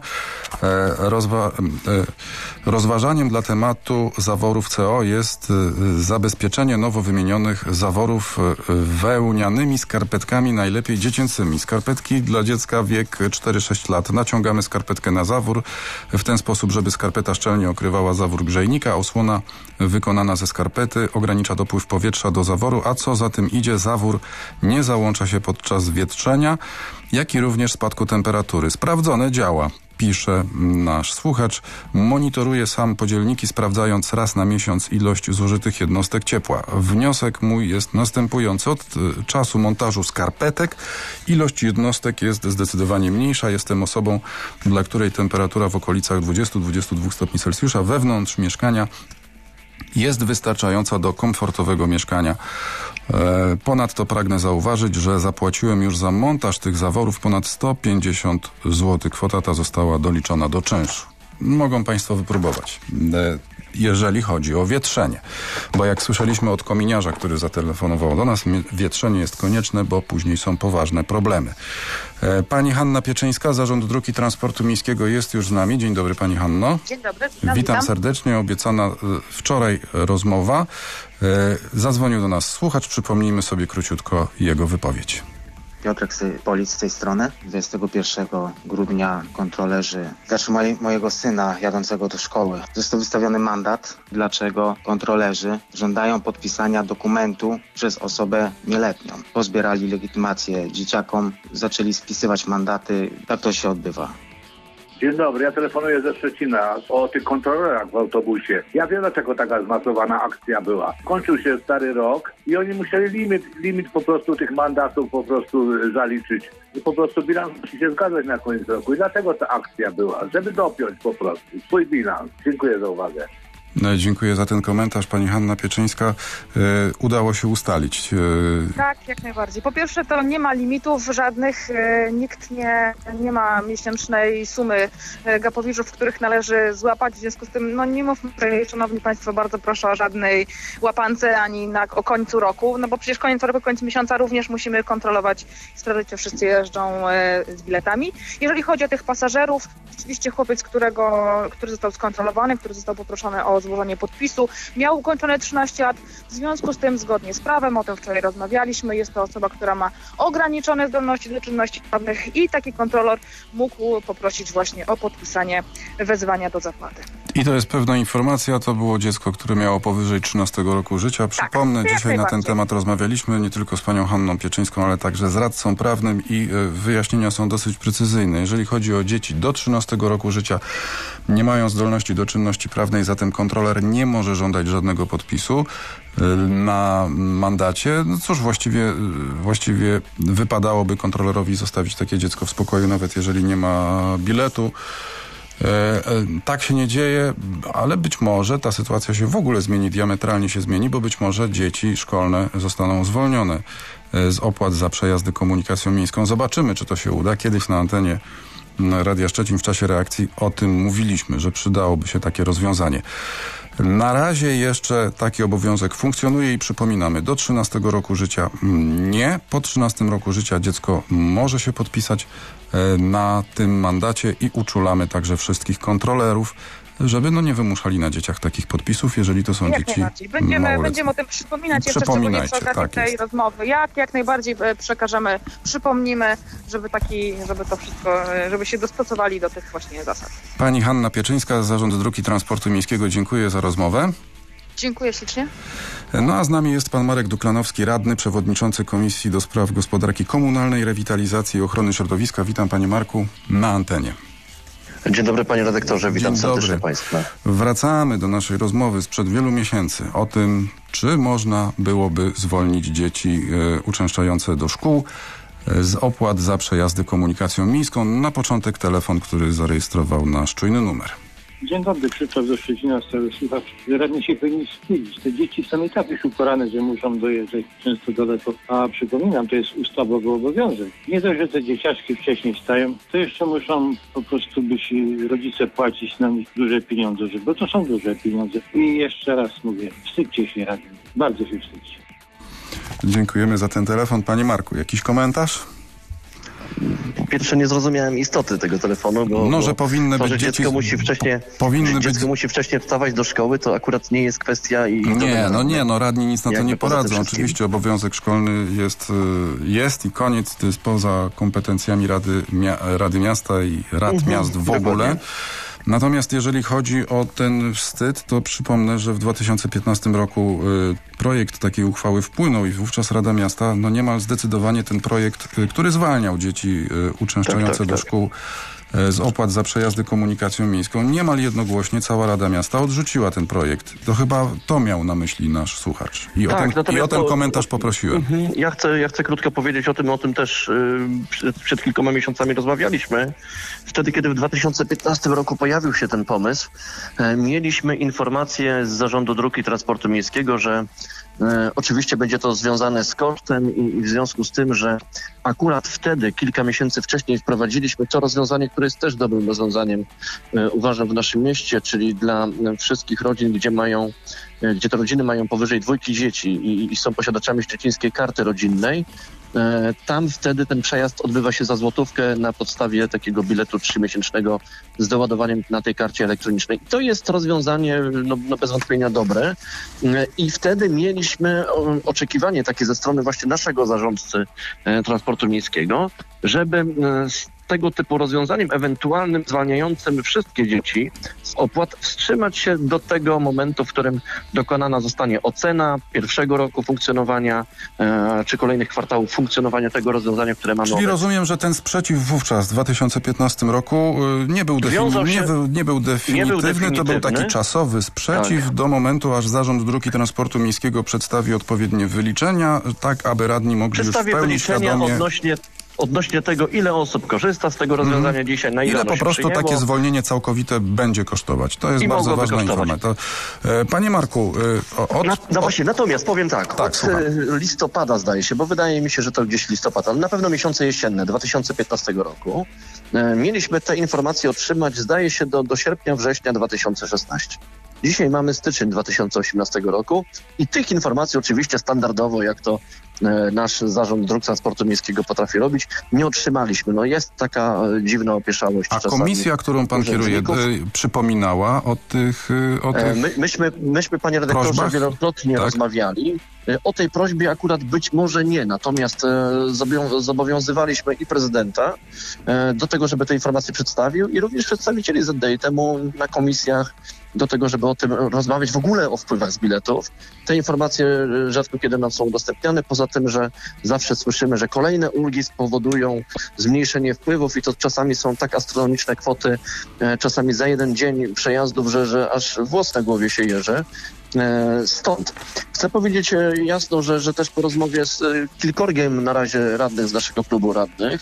Rozwa rozważaniem dla tematu zaworów C O jest zabezpieczenie nowo wymienionych zaworów wełnianymi skarpetkami, najlepiej dziecięcymi. Skarpetki dla dziecka wiek cztery sześć lat. Naciągamy skarpetkę na zawór w ten sposób, żeby skarpeta szczelnie okrywała zawór grzejnika. Osłona wykonana ze skarpety ogranicza dopływ powietrza do zaworu, a co za tym idzie, zawór nie załącza się podczas wietrzenia, jak i również spadku temperatury. Sprawdzone, działa. Pisze nasz słuchacz, monitoruje sam podzielniki, sprawdzając raz na miesiąc ilość zużytych jednostek ciepła. Wniosek mój jest następujący. Od czasu montażu skarpetek ilość jednostek jest zdecydowanie mniejsza. Jestem osobą, dla której temperatura w okolicach dwadzieścia do dwudziestu dwóch stopni Celsjusza wewnątrz mieszkania jest wystarczająca do komfortowego mieszkania. Ponadto pragnę zauważyć, że zapłaciłem już za montaż tych zaworów ponad sto pięćdziesiąt złotych. Kwota ta została doliczona do czynszu. Mogą Państwo wypróbować, jeżeli chodzi o wietrzenie. Bo jak słyszeliśmy od kominiarza, który zatelefonował do nas, wietrzenie jest konieczne, bo później są poważne problemy. Pani Hanna Pieczyńska, Zarząd Dróg i Transportu Miejskiego jest już z nami. Dzień dobry, Pani Hanno. Dzień dobry. Witam, witam serdecznie. Obiecana wczoraj rozmowa. Zadzwonił do nas słuchacz. Przypomnijmy sobie króciutko jego wypowiedź. Piotrek Polic z tej strony. dwudziestego pierwszego grudnia kontrolerzy zatrzymali mojego syna jadącego do szkoły. Został wystawiony mandat. Dlaczego kontrolerzy żądają podpisania dokumentu przez osobę nieletnią? Pozbierali legitymację dzieciakom, zaczęli spisywać mandaty. Tak to się odbywa. Dzień dobry, ja telefonuję ze Szczecina o tych kontrolerach w autobusie. Ja wiem, dlaczego taka zmasowana akcja była. Kończył się stary rok i oni musieli limit, limit po prostu tych mandatów po prostu zaliczyć. I po prostu bilans musi się zgadzać na koniec roku. I dlatego ta akcja była, żeby dopiąć po prostu swój bilans. Dziękuję za uwagę. No, dziękuję za ten komentarz. Pani Hanna Pieczyńska. E, udało się ustalić. E... Tak, jak najbardziej. Po pierwsze, to nie ma limitów żadnych. E, nikt nie, nie ma miesięcznej sumy e, gapowiczów, których należy złapać. W związku z tym, no nie mówmy, szanowni Państwo, bardzo proszę o żadnej łapance ani na, o końcu roku, no bo przecież koniec roku, koniec miesiąca również musimy kontrolować i sprawdzać, czy wszyscy jeżdżą e, z biletami. Jeżeli chodzi o tych pasażerów, rzeczywiście chłopiec, którego, który został skontrolowany, który został poproszony o złożenie podpisu, miał ukończone trzynaście lat. W związku z tym, zgodnie z prawem, o tym wczoraj rozmawialiśmy, jest to osoba, która ma ograniczone zdolności do czynności prawnych i taki kontrolor mógł poprosić właśnie o podpisanie wezwania do zapłaty. I to jest pewna informacja, to było dziecko, które miało powyżej trzynastego roku życia. Przypomnę, tak, dzisiaj na ten temat rozmawialiśmy nie tylko z panią Hanną Pieczyńską, ale także z radcą prawnym i wyjaśnienia są dosyć precyzyjne. Jeżeli chodzi o dzieci do trzynastego roku życia, nie mają zdolności do czynności prawnej, zatem kontroler nie może żądać żadnego podpisu na mandacie. No cóż, właściwie, właściwie wypadałoby kontrolerowi zostawić takie dziecko w spokoju, nawet jeżeli nie ma biletu. Tak się nie dzieje, ale być może ta sytuacja się w ogóle zmieni, diametralnie się zmieni, bo być może dzieci szkolne zostaną zwolnione z opłat za przejazdy komunikacją miejską. Zobaczymy, czy to się uda. Kiedyś na antenie Radia Szczecin w czasie reakcji o tym mówiliśmy, że przydałoby się takie rozwiązanie. Na razie jeszcze taki obowiązek funkcjonuje i przypominamy, do trzynastego roku życia nie. Po trzynastym roku życia dziecko może się podpisać na tym mandacie i uczulamy także wszystkich kontrolerów, żeby no nie wymuszali na dzieciach takich podpisów, jeżeli to są jak dzieci najbardziej. Będziemy, małoletnie. będziemy o tym przypominać jeszcze szczególnie przy okazji tak tej jest. rozmowy. Jak, jak najbardziej przekażemy, przypomnimy, żeby taki, żeby to wszystko, żeby się dostosowali do tych właśnie zasad. Pani Hanna Pieczyńska, Zarząd Dróg i Transportu Miejskiego, dziękuję za rozmowę. Dziękuję ślicznie. No a z nami jest pan Marek Duklanowski, radny, przewodniczący Komisji do Spraw Gospodarki Komunalnej, Rewitalizacji i Ochrony Środowiska. Witam panie Marku na antenie. Dzień dobry panie redaktorze, witam Dzień serdecznie dobry. państwa. Wracamy do naszej rozmowy sprzed wielu miesięcy o tym, czy można byłoby zwolnić dzieci e, uczęszczające do szkół e, z opłat za przejazdy komunikacją miejską. Na początek telefon, który zarejestrował nasz czujny numer. Dzień dobry, Krzysztof ze Szczecina, z słuchaczy. Radni się powinni wstydzić. Te dzieci są i tak już uporane, że muszą dojeżdżać często daleko. A przypominam, to jest ustawowy obowiązek. Nie dość, że te dzieciaczki wcześniej stają, to jeszcze muszą po prostu być rodzice płacić na nich duże pieniądze, bo to są duże pieniądze. I jeszcze raz mówię, wstydźcie się radni. Bardzo się wstydźcie. Dziękujemy za ten telefon. Panie Marku, jakiś komentarz? Po pierwsze nie zrozumiałem istoty tego telefonu, bo, no, bo że powinny to, być że dzieci... dziecko musi wcześniej, powinny że być... dziecko musi wcześniej wstawać do szkoły, to akurat nie jest kwestia i... Nie, no nie, no radni nic na to Jakby nie poza tym poradzą. wszystkim. Oczywiście obowiązek szkolny jest, jest i koniec, to jest poza kompetencjami Rady, Mia Rady Miasta i Rad Mhm, Miast w ogóle. dokładnie. Natomiast jeżeli chodzi o ten wstyd, to przypomnę, że w dwa tysiące piętnastym roku y, projekt takiej uchwały wpłynął i wówczas Rada Miasta no niemal zdecydowanie ten projekt, y, który zwalniał dzieci y, uczęszczające Tak, tak, do tak. szkół y, z opłat za przejazdy komunikacją miejską, niemal jednogłośnie cała Rada Miasta odrzuciła ten projekt. To chyba to miał na myśli nasz słuchacz. I Tak, o ten, natomiast i o ten to- komentarz poprosiłem. Mhm. Ja chcę, ja chcę krótko powiedzieć o tym, o tym też y, przed, przed kilkoma miesiącami rozmawialiśmy. Wtedy, kiedy w dwa tysiące piętnastym roku pojawił się ten pomysł, e, mieliśmy informację z Zarządu Dróg i Transportu Miejskiego, że e, oczywiście będzie to związane z kosztem i, i w związku z tym, że akurat wtedy, kilka miesięcy wcześniej wprowadziliśmy to rozwiązanie, które jest też dobrym rozwiązaniem, e, uważam, w naszym mieście, czyli dla e, wszystkich rodzin, gdzie mają e, gdzie te rodziny mają powyżej dwójki dzieci i, i są posiadaczami szczecińskiej karty rodzinnej. E, Tam wtedy ten przejazd odbywa się za złotówkę na podstawie takiego biletu trzymiesięcznego z doładowaniem na tej karcie elektronicznej. I to jest rozwiązanie no, no bez wątpienia dobre. E, I wtedy mieliśmy o, oczekiwanie takie ze strony właśnie naszego zarządcy e, transportu miejskiego, żeby e, z tego typu rozwiązaniem ewentualnym zwalniającym wszystkie dzieci z opłat wstrzymać się do tego momentu, w którym dokonana zostanie ocena pierwszego roku funkcjonowania e, czy kolejnych kwartałów funkcjonowania tego rozwiązania, które mamy Czyli obecnie. rozumiem, że ten sprzeciw wówczas w dwa tysiące piętnastym roku y, nie był, Wiązał defini- się- nie, był, nie był definitywny, nie był to był definitywny. taki czasowy sprzeciw Tak. do momentu, aż Zarząd Dróg i Transportu Miejskiego przedstawi odpowiednie wyliczenia, tak aby radni mogli już w Przedstawię pełni wyliczenia świadomie... odnośnie, odnośnie tego, ile osób korzysta z tego rozwiązania Mhm. dzisiaj, na ile, Ile ono po się prostu przyjęło. takie zwolnienie całkowite będzie kosztować? To jest I bardzo mogłoby ważna kosztować. informacja. To, e, panie Marku, e, od, Na, no właśnie, natomiast powiem tak, Tak, od słucham. e, listopada zdaje się, bo wydaje mi się, że to gdzieś listopad, ale na pewno miesiące jesienne dwa tysiące piętnastego roku e, mieliśmy te informacje otrzymać, zdaje się, do, do sierpnia, września dwa tysiące szesnastego. Dzisiaj mamy styczeń dwa tysiące osiemnastego roku i tych informacji oczywiście standardowo, jak to e, nasz Zarząd Dróg Transportu Miejskiego potrafi robić, nie otrzymaliśmy. No jest taka e, dziwna opieszałość. a czasami komisja, którą pan kieruje, urzędników. e, przypominała o tych... e, O tych... E, My, myśmy, myśmy, panie redaktorze, prośbach? wielokrotnie Tak. rozmawiali. E, O tej prośbie akurat być może nie, natomiast e, zobowią- zobowiązywaliśmy i prezydenta e, do tego, żeby te informacje przedstawił i również przedstawicieli Z D I temu na komisjach do tego, żeby o tym rozmawiać w ogóle o wpływach z biletów. Te informacje rzadko kiedy nam są udostępniane, poza tym, że zawsze słyszymy, że kolejne ulgi spowodują zmniejszenie wpływów i to czasami są tak astronomiczne kwoty, czasami za jeden dzień przejazdów, że, że aż włos na głowie się jeży. Stąd chcę powiedzieć jasno, że, że też po rozmowie z kilkorgiem na razie radnych z naszego klubu radnych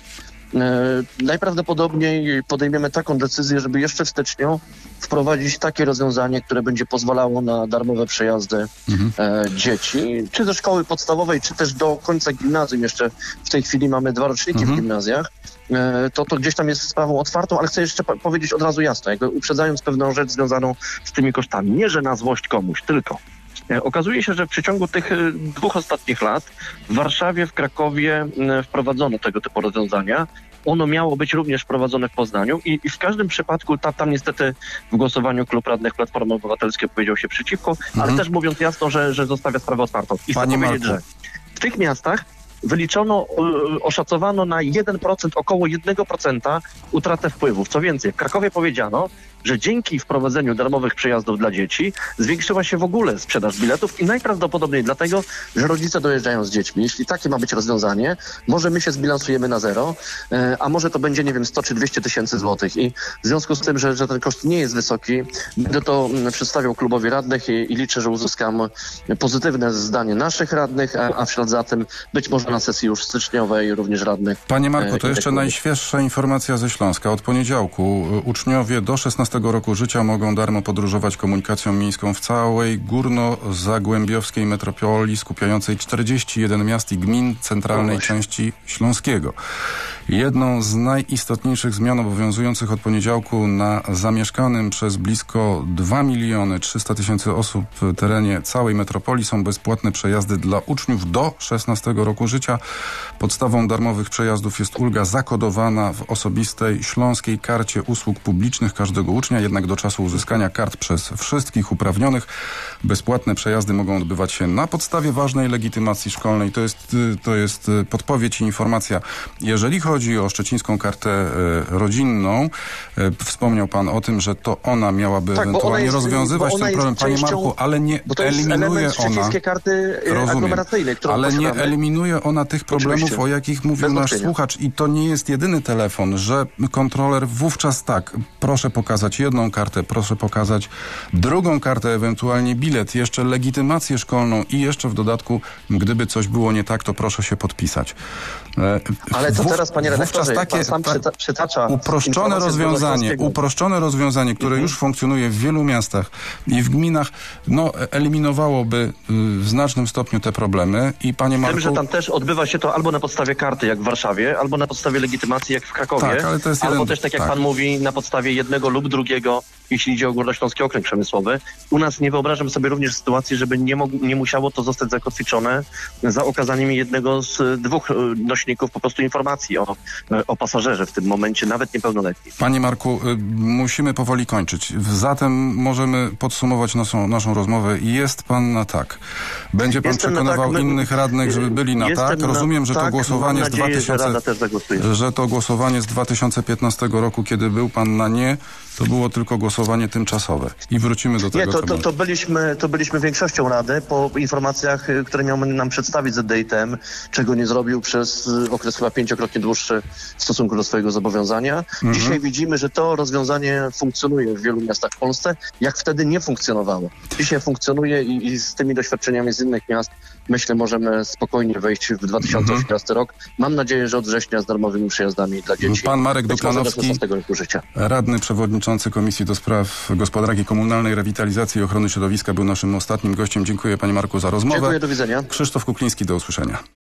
najprawdopodobniej podejmiemy taką decyzję, żeby jeszcze w styczniu wprowadzić takie rozwiązanie, które będzie pozwalało na darmowe przejazdy mhm. e, dzieci, czy ze szkoły podstawowej, czy też do końca gimnazjum. Jeszcze w tej chwili mamy dwa roczniki mhm. w gimnazjach. E, to, to gdzieś tam jest sprawą otwartą, ale chcę jeszcze po- powiedzieć od razu jasno, jakby uprzedzając pewną rzecz związaną z tymi kosztami. Nie, że na złość komuś, tylko okazuje się, że w przeciągu tych dwóch ostatnich lat w Warszawie, w Krakowie wprowadzono tego typu rozwiązania. Ono miało być również wprowadzone w Poznaniu i, i w każdym przypadku tam, tam niestety w głosowaniu klub radnych Platformy Obywatelskiej powiedział się przeciwko, mhm. ale też mówiąc jasno, że, że zostawia sprawę otwartą. I chcę powiedzieć, że w tych miastach wyliczono, oszacowano na jeden procent, około jeden procent utratę wpływów. Co więcej, w Krakowie powiedziano, że dzięki wprowadzeniu darmowych przejazdów dla dzieci zwiększyła się w ogóle sprzedaż biletów i najprawdopodobniej dlatego, że rodzice dojeżdżają z dziećmi. Jeśli takie ma być rozwiązanie, może my się zbilansujemy na zero, a może to będzie, nie wiem, sto czy dwieście tysięcy złotych. I w związku z tym, że, że ten koszt nie jest wysoki, będę to przedstawiał klubowi radnych i, i liczę, że uzyskam pozytywne zdanie naszych radnych, a, a w ślad za tym być może na sesji już styczniowej również radnych. Panie Marku, to jeszcze najświeższa informacja ze Śląska. Od poniedziałku uczniowie do szesnastego roku życia mogą darmo podróżować komunikacją miejską w całej górno-zagłębiowskiej metropolii skupiającej czterdzieści jeden miast i gmin centralnej części Śląskiego. Jedną z najistotniejszych zmian obowiązujących od poniedziałku na zamieszkanym przez blisko dwa miliony trzysta tysięcy osób terenie całej metropolii są bezpłatne przejazdy dla uczniów do szesnastego roku życia. Podstawą darmowych przejazdów jest ulga zakodowana w osobistej śląskiej karcie usług publicznych każdego ucznia, jednak do czasu uzyskania kart przez wszystkich uprawnionych bezpłatne przejazdy mogą odbywać się na podstawie ważnej legitymacji szkolnej. To jest, to jest podpowiedź i informacja. Jeżeli chodzi o szczecińską kartę e, rodzinną, e, wspomniał pan o tym, że to ona miałaby tak, ewentualnie jest, rozwiązywać ten problem, panie Marku, ale nie eliminuje ona karty aglomeracyjnej, którą ale posiadamy. Nie eliminuje ona tych problemów, Oczywiście. o jakich mówił Bez nasz wątpienia. słuchacz, i to nie jest jedyny telefon, że kontroler wówczas tak, proszę pokazać jedną kartę, proszę pokazać drugą kartę, ewentualnie bilet, jeszcze legitymację szkolną i jeszcze w dodatku, gdyby coś było nie tak, to proszę się podpisać. E, ale to teraz, panie redaktorze, takie, pan sam ta, przytacza uproszczone rozwiązanie, uproszczone rozwiązanie, które mhm. już funkcjonuje w wielu miastach i w gminach, no eliminowałoby y, w znacznym stopniu te problemy. I panie Marku... Wiem, że tam też odbywa się to albo na podstawie karty, jak w Warszawie, albo na podstawie legitymacji, jak w Krakowie, tak, ale to jest albo jeden... też, tak jak tak. pan mówi, na podstawie jednego lub drugiego, jeśli idzie o Górnośląski Okręg Przemysłowy. U nas nie wyobrażam sobie również sytuacji, żeby nie, mog- nie musiało to zostać zakotwiczone za okazaniem jednego z dwóch nośników po prostu informacji o, o pasażerze w tym momencie, nawet niepełnoletnim. Panie Marku, y, musimy powoli kończyć. Zatem możemy podsumować naszą, naszą rozmowę. Jest pan na tak. Będzie pan Jestem przekonywał tak, innych radnych, żeby byli na tak. Rozumiem, że na, to tak, głosowanie z dwa tysiące, że, że to głosowanie z dwa tysiące piętnastego roku, kiedy był pan na nie, to było tylko głosowanie tymczasowe. I wrócimy do tego. Nie, to, to, to, byliśmy, to byliśmy większością Rady po informacjach, które miał nam przedstawić Z D I T M, czego nie zrobił przez okres chyba pięciokrotnie dłuższy w stosunku do swojego zobowiązania. Mhm. Dzisiaj widzimy, że to rozwiązanie funkcjonuje w wielu miastach w Polsce, jak wtedy nie funkcjonowało. Dzisiaj funkcjonuje i, i z tymi doświadczeniami z innych miast, myślę, możemy spokojnie wejść w dwa tysiące osiemnasty mhm. rok. Mam nadzieję, że od września z darmowymi przejazdami dla dzieci. Pan Marek Duklanowski, radny przewodniczący Komisji do Spraw Gospodarki Komunalnej, Rewitalizacji i Ochrony Środowiska, był naszym ostatnim gościem. Dziękuję panie Marku za rozmowę. Dziękuję, do widzenia. Krzysztof Kukliński, do usłyszenia.